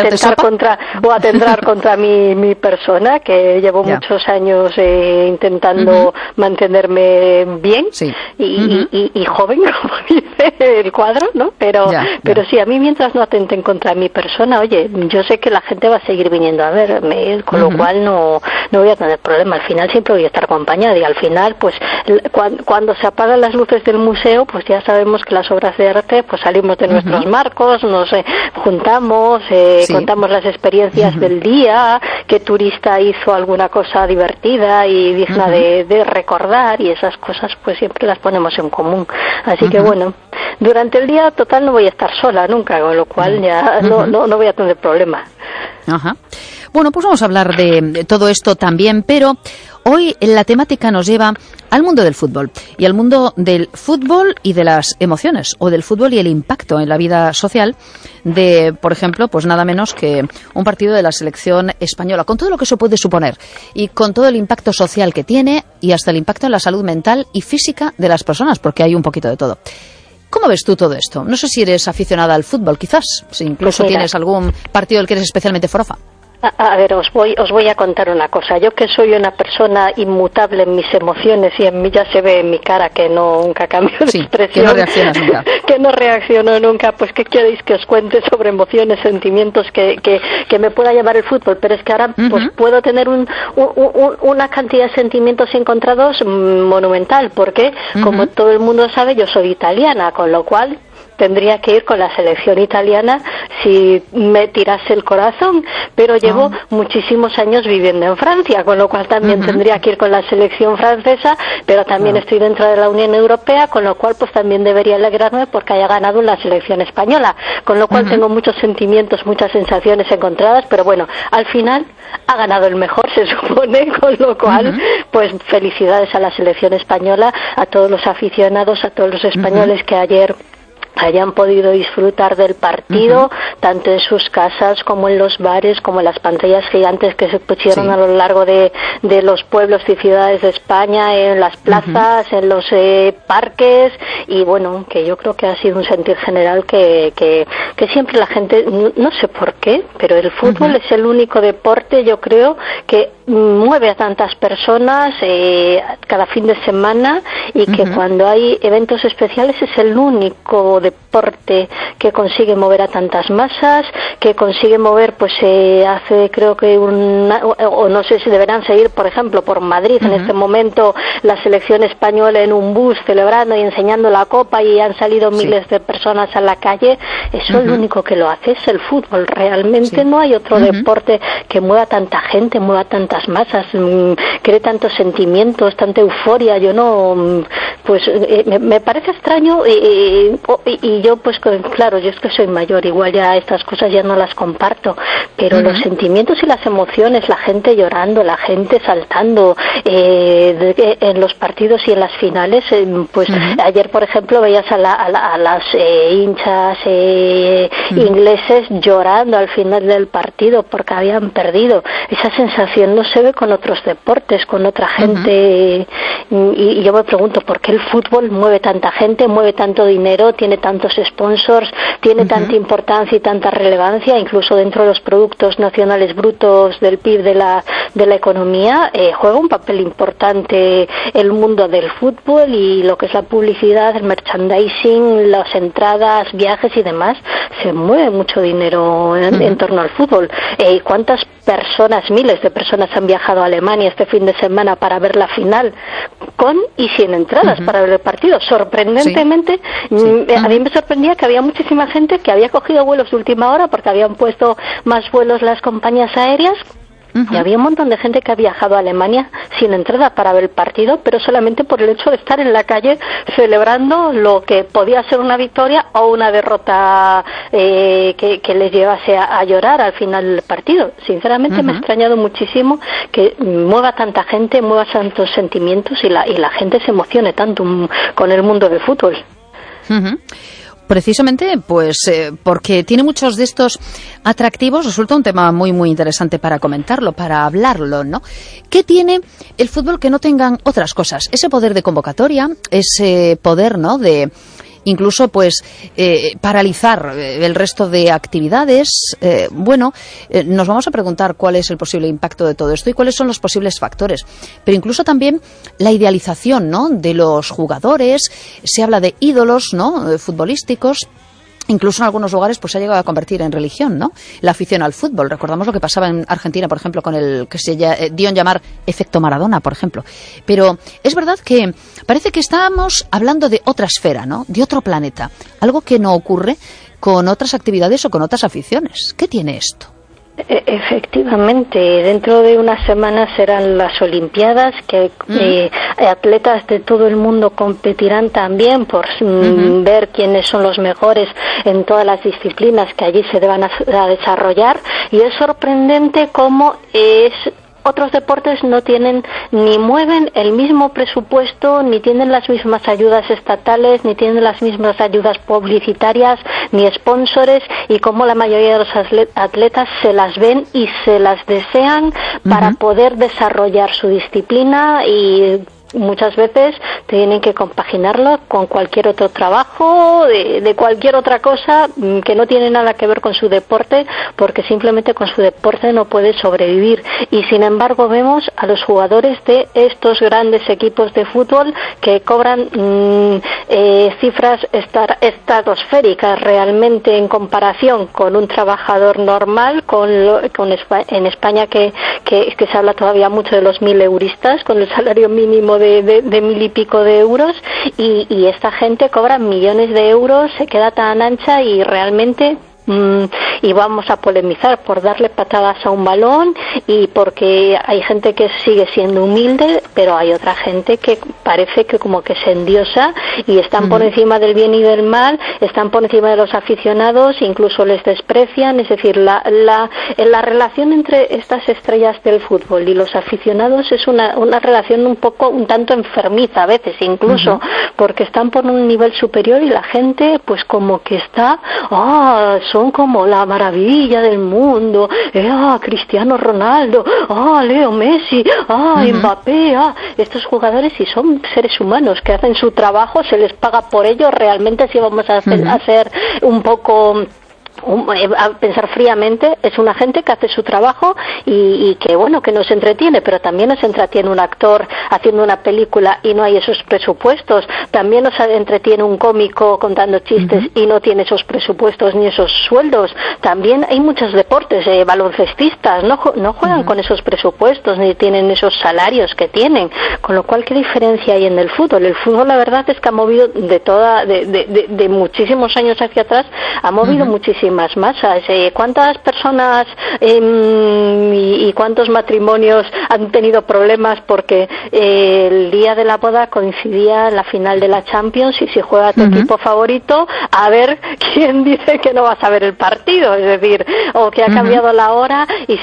atentar contra mi persona, que llevo muchos años intentando mantenerme bien y joven, como dice el cuadro, ¿no? Pero sí, a mí mientras no atenten contra mi persona, oye, yo sé que la gente va a seguir viniendo a verme, con lo cual no voy a tener problema. Al final siempre voy a estar acompañada y al final, pues, cuando se apagan las luces del museo, pues ya sabemos que las obras de arte, pues salimos de nuestros marcos, nos juntamos, contamos las experiencias del día, qué turista hizo alguna cosa divertida y digna de recordar, y esas cosas pues siempre las ponemos en común. Así que bueno, durante el día total no voy a estar sola nunca, con lo cual ya no voy a tener problema. Bueno, pues vamos a hablar de todo esto también, pero hoy la temática nos lleva al mundo del fútbol y al mundo del fútbol y de las emociones, o del fútbol y el impacto en la vida social de, por ejemplo, pues nada menos que un partido de la selección española, con todo lo que eso puede suponer y con todo el impacto social que tiene y hasta el impacto en la salud mental y física de las personas, porque hay un poquito de todo. ¿Cómo ves tú todo esto? No sé si eres aficionada al fútbol, quizás, si incluso tienes algún partido del que eres especialmente forofa. A ver, os voy a contar una cosa. Yo, que soy una persona inmutable en mis emociones, y en mí ya se ve en mi cara que nunca cambio de expresión, que no reaccionas nunca. Que no reacciono nunca. Pues, ¿qué queréis que os cuente sobre emociones, sentimientos que me pueda llevar el fútbol? Pero es que ahora pues puedo tener una cantidad de sentimientos encontrados monumental, porque como todo el mundo sabe, yo soy italiana, con lo cual tendría que ir con la selección italiana si me tirase el corazón, pero llevo muchísimos años viviendo en Francia, con lo cual también tendría que ir con la selección francesa, pero también estoy dentro de la Unión Europea, con lo cual pues también debería alegrarme porque haya ganado la selección española, con lo cual tengo muchos sentimientos, muchas sensaciones encontradas, pero bueno, al final ha ganado el mejor, se supone, con lo cual pues felicidades a la selección española, a todos los aficionados, a todos los españoles que ayer hayan podido disfrutar del partido, tanto en sus casas como en los bares, como en las pantallas gigantes que se pusieron a lo largo de los pueblos y ciudades de España, en las plazas, en los parques, y bueno, que yo creo que ha sido un sentir general que siempre la gente, no sé por qué, pero el fútbol es el único deporte, yo creo, que mueve a tantas personas cada fin de semana y que cuando hay eventos especiales es el único deporte que consigue mover a tantas masas, que consigue mover, pues hace creo que o no sé si deberán seguir, por ejemplo, por Madrid en este momento la selección española en un bus celebrando y enseñando la copa y han salido miles de personas a la calle. Eso es lo único que lo hace, es el fútbol. Realmente no hay otro deporte que mueva tanta gente, mueva tantas masas, cree tantos sentimientos, tanta euforia. Yo no, pues me parece extraño y yo pues claro, yo es que soy mayor, igual ya estas cosas ya no las comparto, pero los sentimientos y las emociones, la gente llorando, la gente saltando en los partidos y en las finales, pues ayer por ejemplo veías a las hinchas ingleses llorando al final del partido porque habían perdido. Esa sensación no se ve con otros deportes, con otra gente, y yo me pregunto por qué el fútbol mueve tanta gente, mueve tanto dinero, tiene tantos sponsors, tiene tanta importancia y tanta relevancia, incluso dentro de los productos nacionales brutos del PIB de la economía, juega un papel importante el mundo del fútbol y lo que es la publicidad, el merchandising, las entradas, viajes y demás. Se mueve mucho dinero en torno al fútbol. ¿Cuántas personas, miles de personas han viajado a Alemania este fin de semana para ver la final con y sin entradas para ver el partido? Sorprendentemente, a mí me sorprendía que había muchísima gente que había cogido vuelos de última hora porque habían puesto más vuelos las compañías aéreas. Y había un montón de gente que ha viajado a Alemania sin entrada para ver el partido, pero solamente por el hecho de estar en la calle celebrando lo que podía ser una victoria o una derrota que les llevase a llorar al final del partido. Sinceramente me ha extrañado muchísimo que mueva tanta gente, mueva tantos sentimientos y la gente se emocione tanto con el mundo del fútbol. Precisamente, pues, porque tiene muchos de estos atractivos, resulta un tema muy, muy interesante para comentarlo, para hablarlo, ¿no? ¿Qué tiene el fútbol que no tengan otras cosas? Ese poder de convocatoria, ese poder, ¿no?, de incluso pues paralizar el resto de actividades. Nos vamos a preguntar cuál es el posible impacto de todo esto y cuáles son los posibles factores, pero incluso también la idealización, ¿no?, de los jugadores. Se habla de ídolos, ¿no?, futbolísticos. Incluso en algunos lugares pues se ha llegado a convertir en religión, ¿no?, la afición al fútbol. Recordamos lo que pasaba en Argentina, por ejemplo, con el que se dio en llamar efecto Maradona, por ejemplo. Pero es verdad que parece que estamos hablando de otra esfera, ¿no?, de otro planeta, algo que no ocurre con otras actividades o con otras aficiones. ¿Qué tiene esto? Efectivamente, dentro de unas semanas serán las Olimpiadas, que atletas de todo el mundo competirán también por ver quiénes son los mejores en todas las disciplinas que allí se van a desarrollar, y es sorprendente cómo otros deportes no tienen ni mueven el mismo presupuesto, ni tienen las mismas ayudas estatales, ni tienen las mismas ayudas publicitarias, ni sponsores, y como la mayoría de los atletas se las ven y se las desean para poder desarrollar su disciplina, y muchas veces tienen que compaginarlo con cualquier otro trabajo, de cualquier otra cosa que no tiene nada que ver con su deporte, porque simplemente con su deporte no puede sobrevivir. Y sin embargo vemos a los jugadores de estos grandes equipos de fútbol que cobran cifras estratosféricas realmente en comparación con un trabajador normal, en España que se habla todavía mucho de los 1.000 euristas con el salario mínimo de 1.000 y pico de euros, y esta gente cobra millones de euros, se queda tan ancha y realmente y vamos a polemizar por darle patadas a un balón, y porque hay gente que sigue siendo humilde, pero hay otra gente que parece que como que se endiosa y están por encima del bien y del mal, están por encima de los aficionados, incluso les desprecian. Es decir, la relación entre estas estrellas del fútbol y los aficionados es una relación un tanto enfermiza a veces, incluso porque están por un nivel superior y la gente pues como que está son como la maravilla del mundo, Cristiano Ronaldo, Leo Messi, Mbappé, estos jugadores, y son seres humanos que hacen su trabajo, se les paga por ello. Realmente si vamos a hacer un poco a pensar fríamente, es una gente que hace su trabajo y que, bueno, que nos entretiene, pero también nos entretiene un actor haciendo una película y no hay esos presupuestos. También nos entretiene un cómico contando chistes y no tiene esos presupuestos ni esos sueldos. También hay muchos deportes, baloncestistas, no juegan con esos presupuestos ni tienen esos salarios que tienen. Con lo cual, ¿qué diferencia hay en el fútbol? El fútbol, la verdad es que ha movido de muchísimos años hacia atrás, ha movido muchísimas masas. ¿Cuántas personas y cuántos matrimonios han tenido problemas porque el día de la boda coincidía la final de la Champions y si juega tu equipo favorito, a ver quién dice que no vas a ver el partido? Es decir, o que ha cambiado la hora y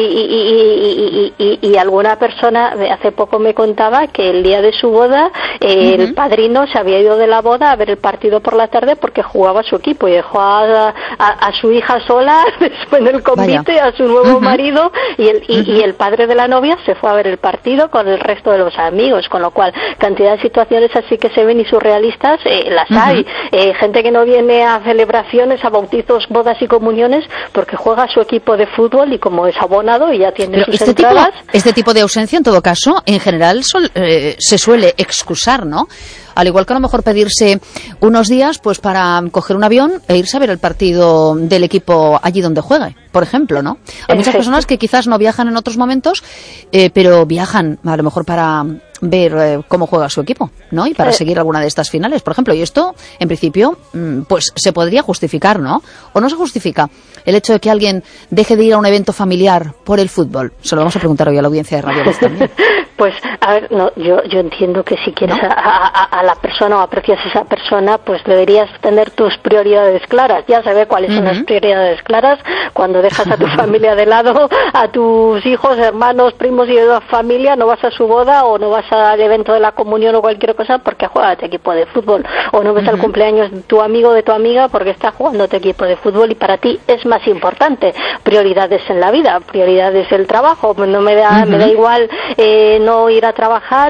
y alguna persona hace poco me contaba que el día de su boda el padrino se había ido de la boda a ver el partido por la tarde porque jugaba su equipo y dejó a su hija sola después del convite, a su nuevo marido y el padre de la novia se fue a ver el partido con el resto de los amigos, con lo cual cantidad de situaciones así que se ven y surrealistas las hay. Gente que no viene a celebraciones, a bautizos, bodas y comuniones porque juega su equipo de fútbol y como es abonado y ya tiene sus entradas. Este tipo de ausencia, en todo caso, en general se suele excusar, ¿no? Al igual que a lo mejor pedirse unos días pues para coger un avión e irse a ver el partido del equipo allí donde juegue, por ejemplo, ¿no? Hay muchas personas que quizás no viajan en otros momentos, pero viajan a lo mejor para ver cómo juega su equipo, ¿no? Y para seguir alguna de estas finales, por ejemplo. Y esto, en principio, pues se podría justificar, ¿no? ¿O no se justifica el hecho de que alguien deje de ir a un evento familiar por el fútbol? Se lo vamos a preguntar hoy a la audiencia de Radio Voz también. Pues, a ver, no, yo entiendo que si quieres a la persona o aprecias a esa persona, pues deberías tener tus prioridades claras. Ya se ve cuáles son las prioridades claras cuando dejas a tu familia de lado, a tus hijos, hermanos, primos y de la familia, no vas a su boda o no vas al evento de la comunión o cualquier cosa porque juega tu equipo de fútbol, o no ves al cumpleaños de tu amigo o de tu amiga porque está jugando tu equipo de fútbol y para ti es más importante. Prioridades en la vida, prioridades el trabajo, no me da igual no ir a trabajar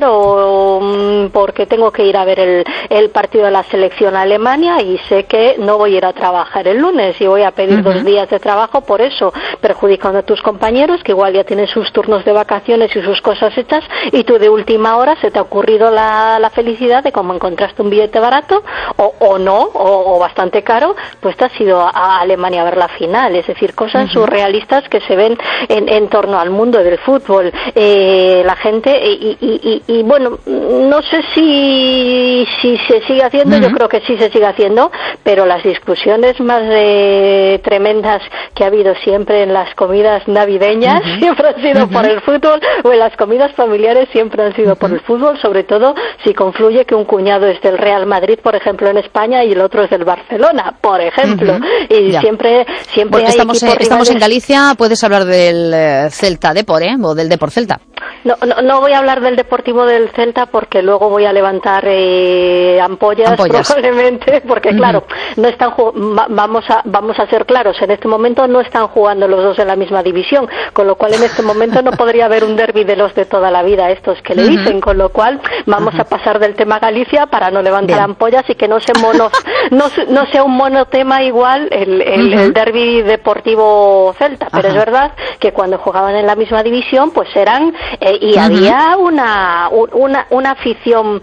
o porque tengo que ir a ver el partido de la selección a Alemania y sé que no voy a ir a trabajar el lunes y voy a pedir 2 días de trabajo por eso, perjudicando a tus compañeros que igual ya tienen sus turnos de vacaciones y sus cosas hechas y tú de última hora se te ha ocurrido la felicidad de como encontraste un billete barato o no, o bastante caro, pues te has ido a Alemania a ver la final. Es decir, cosas surrealistas que se ven en torno al mundo del fútbol. La gente y bueno, no sé si se sigue haciendo, yo creo que sí se sigue haciendo, pero las discusiones más tremendas que ha habido siempre en las comidas navideñas siempre han sido por el fútbol, o en las comidas familiares siempre han sido por el fútbol, sobre todo si confluye que un cuñado es del Real Madrid, por ejemplo, en España y el otro es del Barcelona, por ejemplo, y siempre hay estamos en Galicia. Puedes hablar del Celta Depor, o del Depor Celta. No voy a hablar del Deportivo del Celta porque luego voy a levantar ampollas probablemente, porque claro, no están vamos a ser claros, en este momento no están jugando los dos en la misma división, con lo cual en este momento no podría haber un derbi de los de toda la vida, estos que le dicen, con lo cual vamos a pasar del tema Galicia para no levantar ampollas y que no sea un monotema igual el derbi Deportivo Celta, pero es verdad que cuando jugaban en la misma división pues eran y había una afición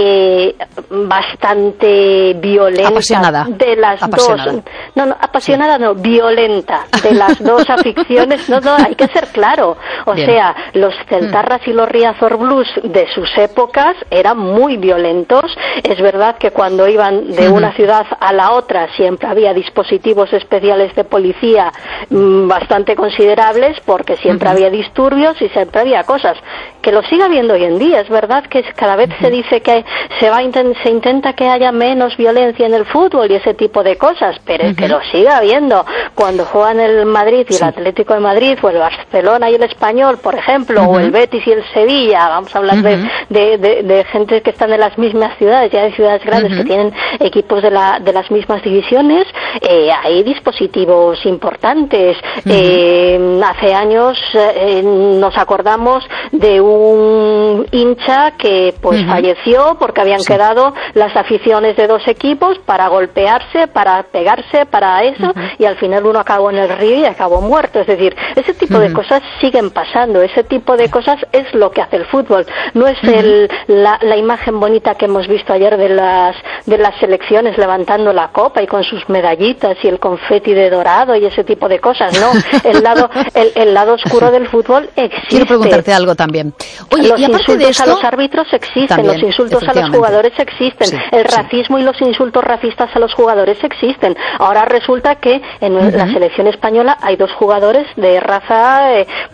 bastante violenta, apasionada de las dos, violenta de las dos aficiones, hay que ser claro, sea, los celtarras y los Riazor Blues de sus épocas eran muy violentos. Es verdad que cuando iban de una ciudad a la otra siempre había dispositivos especiales de policía bastante considerables porque siempre había disturbios y siempre había cosas que lo sigue habiendo hoy en día. Es verdad que cada vez se dice que se intenta que haya menos violencia en el fútbol y ese tipo de cosas, pero es que lo sigue habiendo. Cuando juegan el Madrid y el Atlético de Madrid, o el Barcelona y el Español, por ejemplo, o el Betis y el Sevilla, vamos a hablar de gente que están en las mismas ciudades, ya de ciudades grandes que tienen equipos de las mismas divisiones, hay dispositivos importantes. Hace años nos acordamos de un hincha que pues falleció porque habían quedado las aficiones de dos equipos para golpearse, para pegarse, para eso, y al final uno acabó en el río y acabó muerto. Es decir, ese tipo de cosas siguen pasando, ese tipo de cosas es lo que hace el fútbol, no es la imagen bonita que hemos visto ayer de las selecciones levantando la copa y con sus medallitas y el confeti de dorado y ese tipo de cosas, no, el lado oscuro del fútbol existe. Quiero preguntarte algo también. Oye, los y aparte insultos de esto, a los árbitros existen, también, los insultos a los jugadores existen, el racismo y los insultos racistas a los jugadores existen. Ahora resulta que en la selección española hay dos jugadores de raza,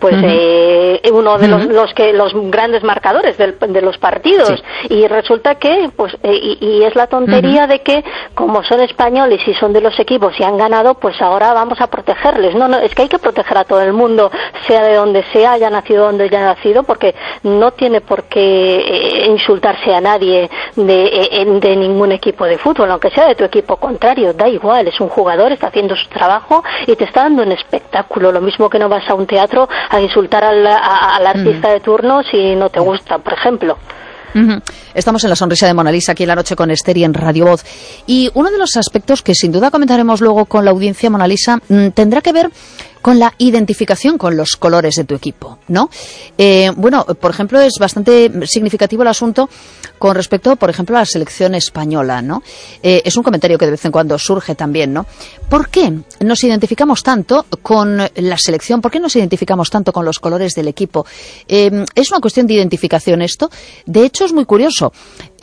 uno de los grandes marcadores de los partidos, y resulta que y es la tontería de que como son españoles y son de los equipos y han ganado, pues ahora vamos a protegerles. No, es que hay que proteger a todo el mundo, sea de donde sea, haya nacido donde haya nacido, porque no tiene por qué insultarse a nadie de ningún equipo de fútbol, aunque sea de tu equipo contrario, da igual, es un jugador, está haciendo su trabajo y te está dando un espectáculo. Lo mismo que no vas a un teatro a insultar al artista de turno si no te gusta, por ejemplo. Estamos en La Sonrisa de Mona Lisa, aquí en La Noche con Esther y en Radio Voz. Y uno de los aspectos que sin duda comentaremos luego con la audiencia, Mona Lisa, tendrá que ver con la identificación con los colores de tu equipo, ¿no? Por ejemplo, es bastante significativo el asunto con respecto, por ejemplo, a la selección española, ¿no? Es un comentario que de vez en cuando surge también, ¿no? ¿Por qué nos identificamos tanto con la selección? ¿Por qué nos identificamos tanto con los colores del equipo? ¿Es una cuestión de identificación esto? De hecho, es muy curioso.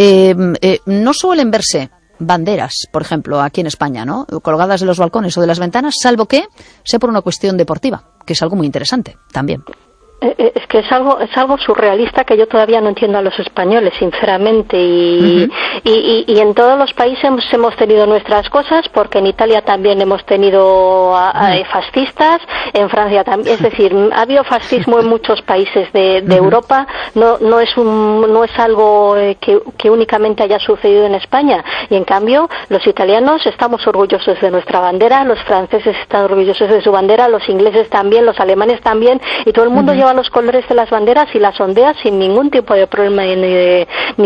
No suelen verse banderas, por ejemplo, aquí en España, ¿no?, colgadas de los balcones o de las ventanas, salvo que sea por una cuestión deportiva, que es algo muy interesante también. Es que es algo surrealista que yo todavía no entiendo a los españoles, sinceramente, y en todos los países hemos tenido nuestras cosas, porque en Italia también hemos tenido fascistas, en Francia también, es decir, ha habido fascismo en muchos países de Europa, no es algo que únicamente haya sucedido en España, y en cambio los italianos estamos orgullosos de nuestra bandera, los franceses están orgullosos de su bandera, los ingleses también, los alemanes también, y todo el mundo lleva los colores de las banderas y las ondea sin ningún tipo de problema y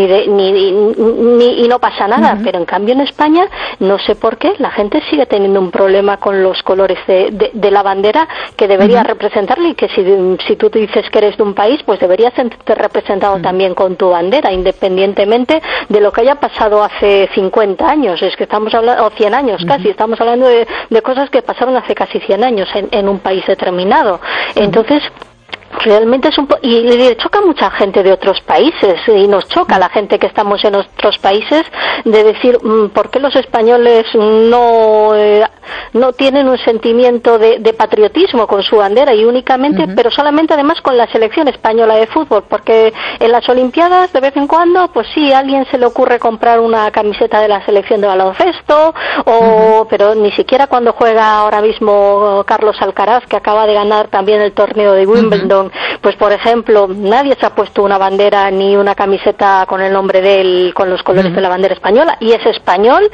no pasa nada, pero en cambio en España no sé por qué la gente sigue teniendo un problema con los colores de la bandera que debería representarle, y que si tú dices que eres de un país, pues deberías sentirte representado también con tu bandera, independientemente de lo que haya pasado hace 50 años, es que estamos hablando, o 100 años casi, estamos hablando de cosas que pasaron hace casi 100 años en un país determinado. Entonces, realmente es y le choca a mucha gente de otros países, y nos choca a la gente que estamos en otros países, de decir ¿por qué los españoles no tienen un sentimiento de patriotismo con su bandera, y únicamente, pero solamente además con la selección española de fútbol? Porque en las Olimpiadas de vez en cuando, pues sí, a alguien se le ocurre comprar una camiseta de la selección de baloncesto, pero ni siquiera cuando juega ahora mismo Carlos Alcaraz, que acaba de ganar también el torneo de Wimbledon, pues por ejemplo, nadie se ha puesto una bandera ni una camiseta con el nombre de él, con los colores de la bandera española, y es español,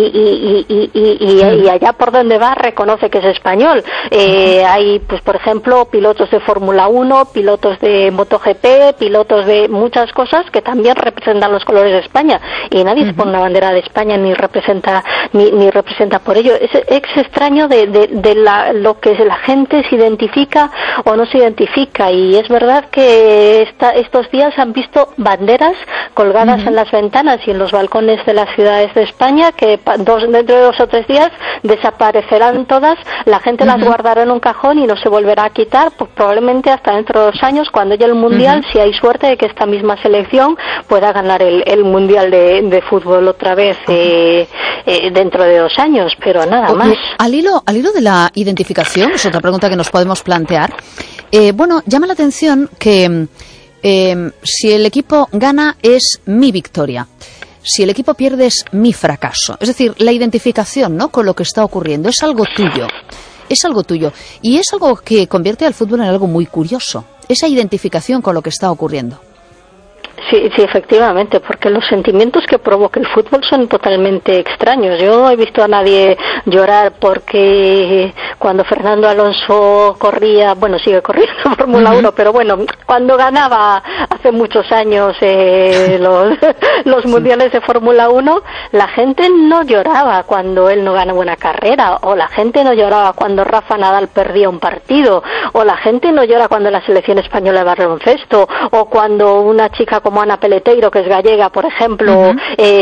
y allá por donde va reconoce que es español. Hay, pues por ejemplo, pilotos de Fórmula 1, pilotos de MotoGP, pilotos de muchas cosas que también representan los colores de España, y nadie se pone una bandera de España ni representa por ello. Es extraño de lo que la gente se identifica o no se identifica, y es verdad que estos días han visto banderas colgadas en las ventanas y en los balcones de las ciudades de España, que dentro de 2 o 3 días desaparecerán todas, la gente las guardará en un cajón y no se volverá a quitar, pues probablemente hasta dentro de 2 años, cuando haya el Mundial, si hay suerte de que esta misma selección pueda ganar el Mundial de fútbol otra vez dentro de 2 años, pero nada más. Al hilo de la identificación, es otra pregunta que nos podemos plantear. Llama la atención que si el equipo gana es mi victoria, si el equipo pierde es mi fracaso. Es decir, la identificación, ¿no?, con lo que está ocurriendo es algo tuyo. Es algo tuyo. Y es algo que convierte al fútbol en algo muy curioso. Esa identificación con lo que está ocurriendo. Sí, efectivamente, porque los sentimientos que provoca el fútbol son totalmente extraños. Yo no he visto a nadie llorar porque cuando Fernando Alonso corría, bueno, sigue corriendo Fórmula 1, pero bueno, cuando ganaba hace muchos años los mundiales de Fórmula 1, la gente no lloraba cuando él no gana una carrera, o la gente no lloraba cuando Rafa Nadal perdía un partido, o la gente no llora cuando la selección española de baloncesto, o cuando una chica como Ana Peleteiro, que es gallega, por ejemplo,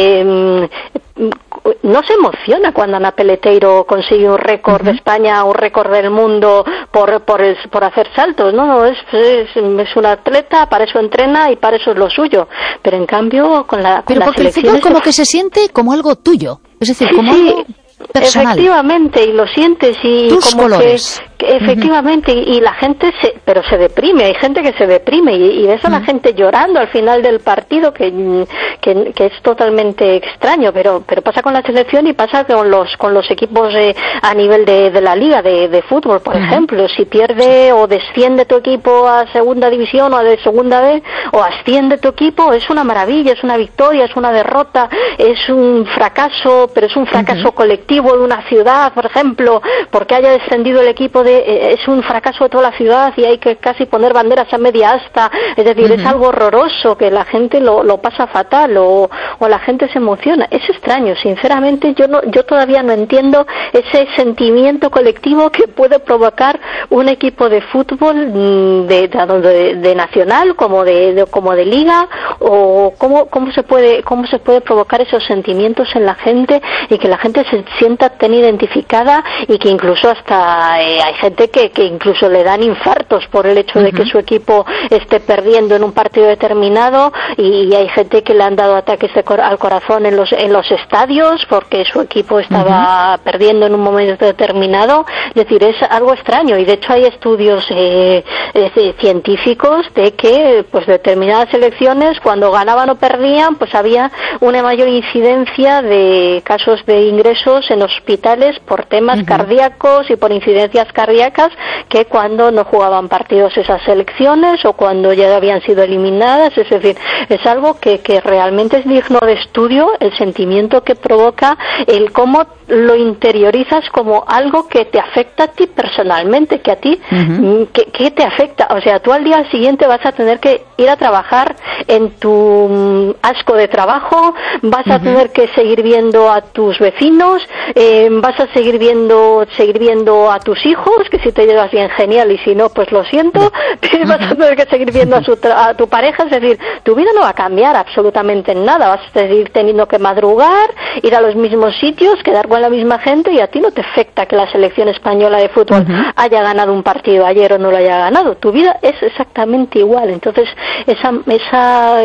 no se emociona cuando Ana Peleteiro consigue un récord de España, un récord del mundo por hacer saltos. No, es una atleta, para eso entrena y para eso es lo suyo. Pero en cambio con la porque el fútbol como que se siente como algo tuyo, es decir, como algo personal. Efectivamente, y lo sientes y tus como colores. Que efectivamente, y la gente se deprime, hay gente que se deprime y ves a la gente llorando al final del partido que es totalmente extraño, pero pasa con la selección y pasa con los equipos a nivel de la liga de fútbol, por ejemplo. Si pierde o desciende tu equipo a segunda división o a de segunda B, o asciende tu equipo, es una maravilla, es una victoria, es una derrota, es un fracaso, pero es un fracaso colectivo de una ciudad, por ejemplo, porque haya descendido el equipo es un fracaso de toda la ciudad y hay que casi poner banderas a media asta, es decir, es algo horroroso que la gente lo pasa fatal o la gente se emociona. Es extraño, sinceramente yo todavía no entiendo ese sentimiento colectivo que puede provocar un equipo de fútbol de nacional como de liga, o cómo se puede provocar esos sentimientos en la gente y que la gente se sienta tan identificada y que incluso hasta hay gente que incluso le dan infartos por el hecho de que su equipo esté perdiendo en un partido determinado, y hay gente que le han dado ataques al corazón en los estadios porque su equipo estaba perdiendo en un momento determinado. Es decir, es algo extraño, y de hecho hay estudios científicos de que pues determinadas selecciones cuando ganaban o perdían pues había una mayor incidencia de casos de ingresos en hospitales por temas cardíacos y por incidencias cardíacas que cuando no jugaban partidos esas selecciones o cuando ya habían sido eliminadas. Es decir, es algo que realmente es digno de estudio, el sentimiento que provoca, el cómo lo interiorizas como algo que te afecta a ti personalmente, que a ti, que te afecta. O sea, tú al día siguiente vas a tener que ir a trabajar en tu asco de trabajo, vas a tener que seguir viendo a tus vecinos, vas a seguir viendo a tus hijos, que si te llevas bien genial y si no, pues lo siento, vas a tener que seguir viendo a tu pareja. Es decir, tu vida no va a cambiar absolutamente en nada, vas a seguir teniendo que madrugar, ir a los mismos sitios, quedar con la misma gente, y a ti no te afecta que la selección española de fútbol haya ganado un partido ayer o no lo haya ganado. Tu vida es exactamente igual. Entonces esa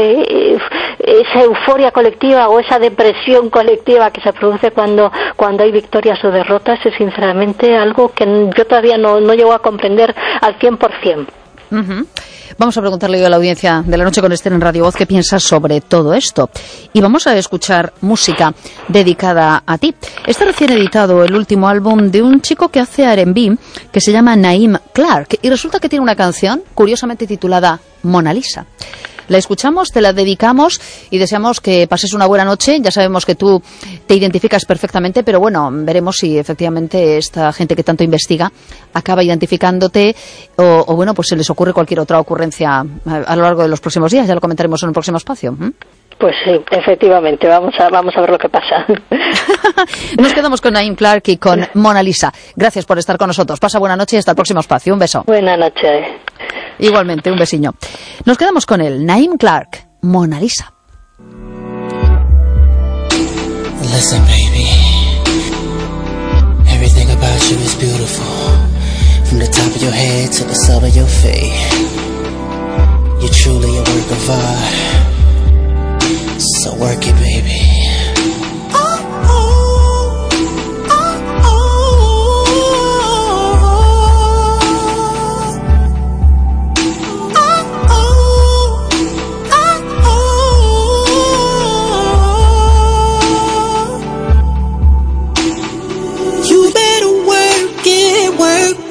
euforia colectiva o esa depresión colectiva que se produce cuando hay victorias o derrotas es sinceramente algo que yo todavía no llego a comprender al 100%. Vamos a preguntarle a la audiencia de La Noche con Esther en Radio Voz qué piensas sobre todo esto. Y vamos a escuchar música dedicada a ti. Está recién editado el último álbum de un chico que hace R&B que se llama Naim Clark. Y resulta que tiene una canción curiosamente titulada Mona Lisa. La escuchamos, te la dedicamos y deseamos que pases una buena noche. Ya sabemos que tú te identificas perfectamente, pero bueno, veremos si efectivamente esta gente que tanto investiga acaba identificándote o bueno, pues se les ocurre cualquier otra ocurrencia a lo largo de los próximos días. Ya lo comentaremos en un próximo espacio. Pues sí, efectivamente, vamos a ver lo que pasa. Nos quedamos con Naim Clark y con Mona Lisa. Gracias por estar con nosotros. Pasa buena noche y hasta el próximo espacio. Un beso. Buena noche. Igualmente, un besiño. Nos quedamos con él, Naim Clark, Mona Lisa. Listen, baby, everything about you is beautiful. From the top of your head to the sole of your feet. You're truly a work of art. So work it, baby.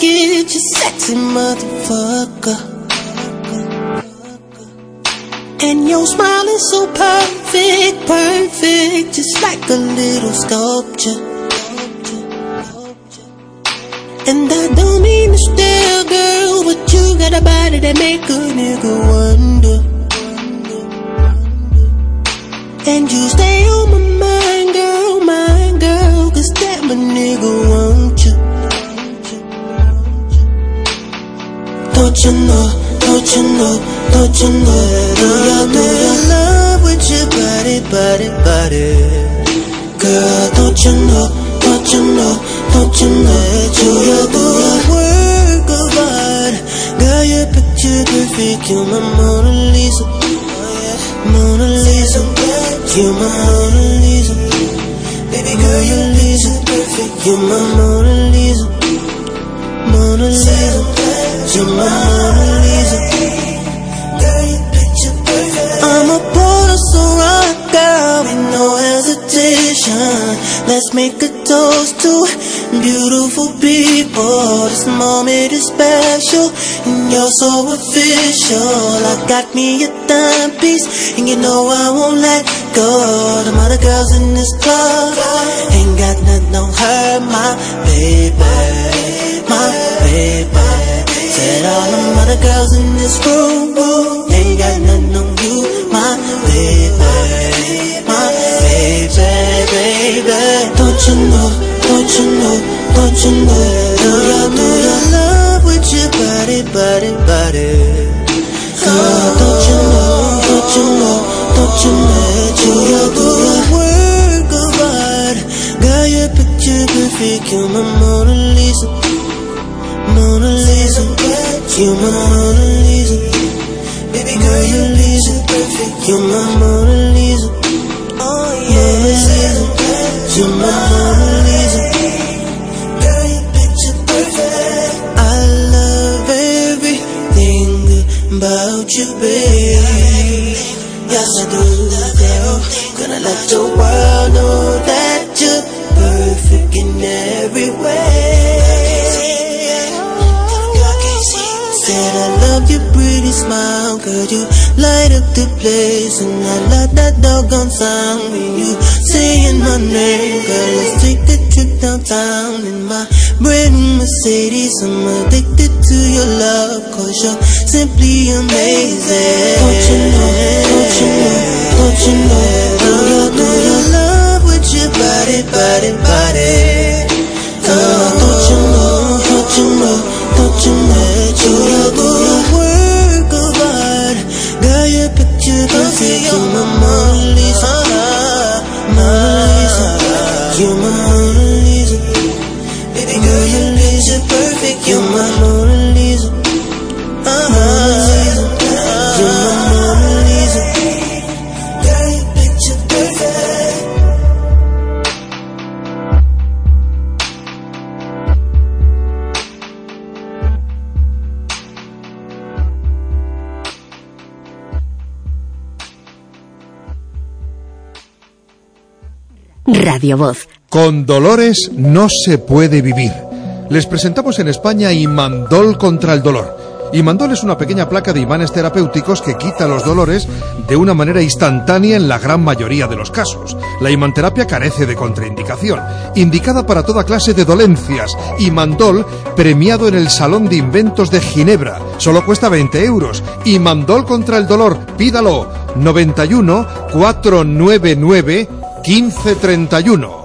Sexy motherfucker, And your smile is so perfect, perfect, just like a little sculpture. And I don't mean to stare, girl, but you got a body that make a nigga wonder. And you stay on my mind, girl, cause that my nigga want you. Don't you know, don't you know, don't you know, do you love with your body, body, body. Girl, don't you know, don't you know, don't you know, do you work of art. Girl, your picture perfect, you're my Mona Lisa, Mona Lisa, you're my Mona Lisa. Baby girl, you're Lisa, perfect, you're my Mona Lisa, Mona Lisa, you're my Mona Lisa. Girl, your picture perfect. I'm a porter, so rock, girl, with no hesitation. Let's make a toast to beautiful people. This moment is special, and you're so official. I got me a timepiece, and you know I won't let go. The other girls in this club ain't got nothing on her, my baby, my baby. Said all the other girls in this room ain't got nothing on you, my baby, my baby, baby. Don't you know, don't you know, don't you know, do you love with your body, body, body. Don't you know, don't you know, don't you know, do you work of art. Girl, your picture perfect, you're my Mona Lisa, Mona Lisa, you're my Mona Lisa. Baby girl, you're Lisa, perfect, you're my Mona Lisa. Oh yeah, Lisa, you're my Mona Lisa. Girl, your picture perfect. I love everything about you, babe. Yes I do, girl. Gonna let the world know that you're perfect in every way. Said I love your pretty smile, girl, you light up the place. And I love that doggone sound when you saying my name. Girl, let's take a trip downtown in my brand new Mercedes. I'm addicted to your love, cause you're simply amazing. Don't you know, don't you know, don't you know, do you love with your body, body, body. Don't you know, don't you know, don't you know, do you work of art. Girl, your picture perfect, you're my Mona Lisa, Mona Lisa, you're my Mona Lisa. Baby girl, your Lisa perfect, you're my Mona Lisa, Mona Lisa, you're my Mona Lisa. Girl, your picture perfect. Radio Voz. Con dolores no se puede vivir. Les presentamos en España Imandol contra el dolor. Imandol es una pequeña placa de imanes terapéuticos que quita los dolores de una manera instantánea en la gran mayoría de los casos. La imanterapia carece de contraindicación, indicada para toda clase de dolencias. Imandol, premiado en el Salón de Inventos de Ginebra. Solo cuesta 20 euros. Imandol contra el dolor, pídalo. 91 499 1531.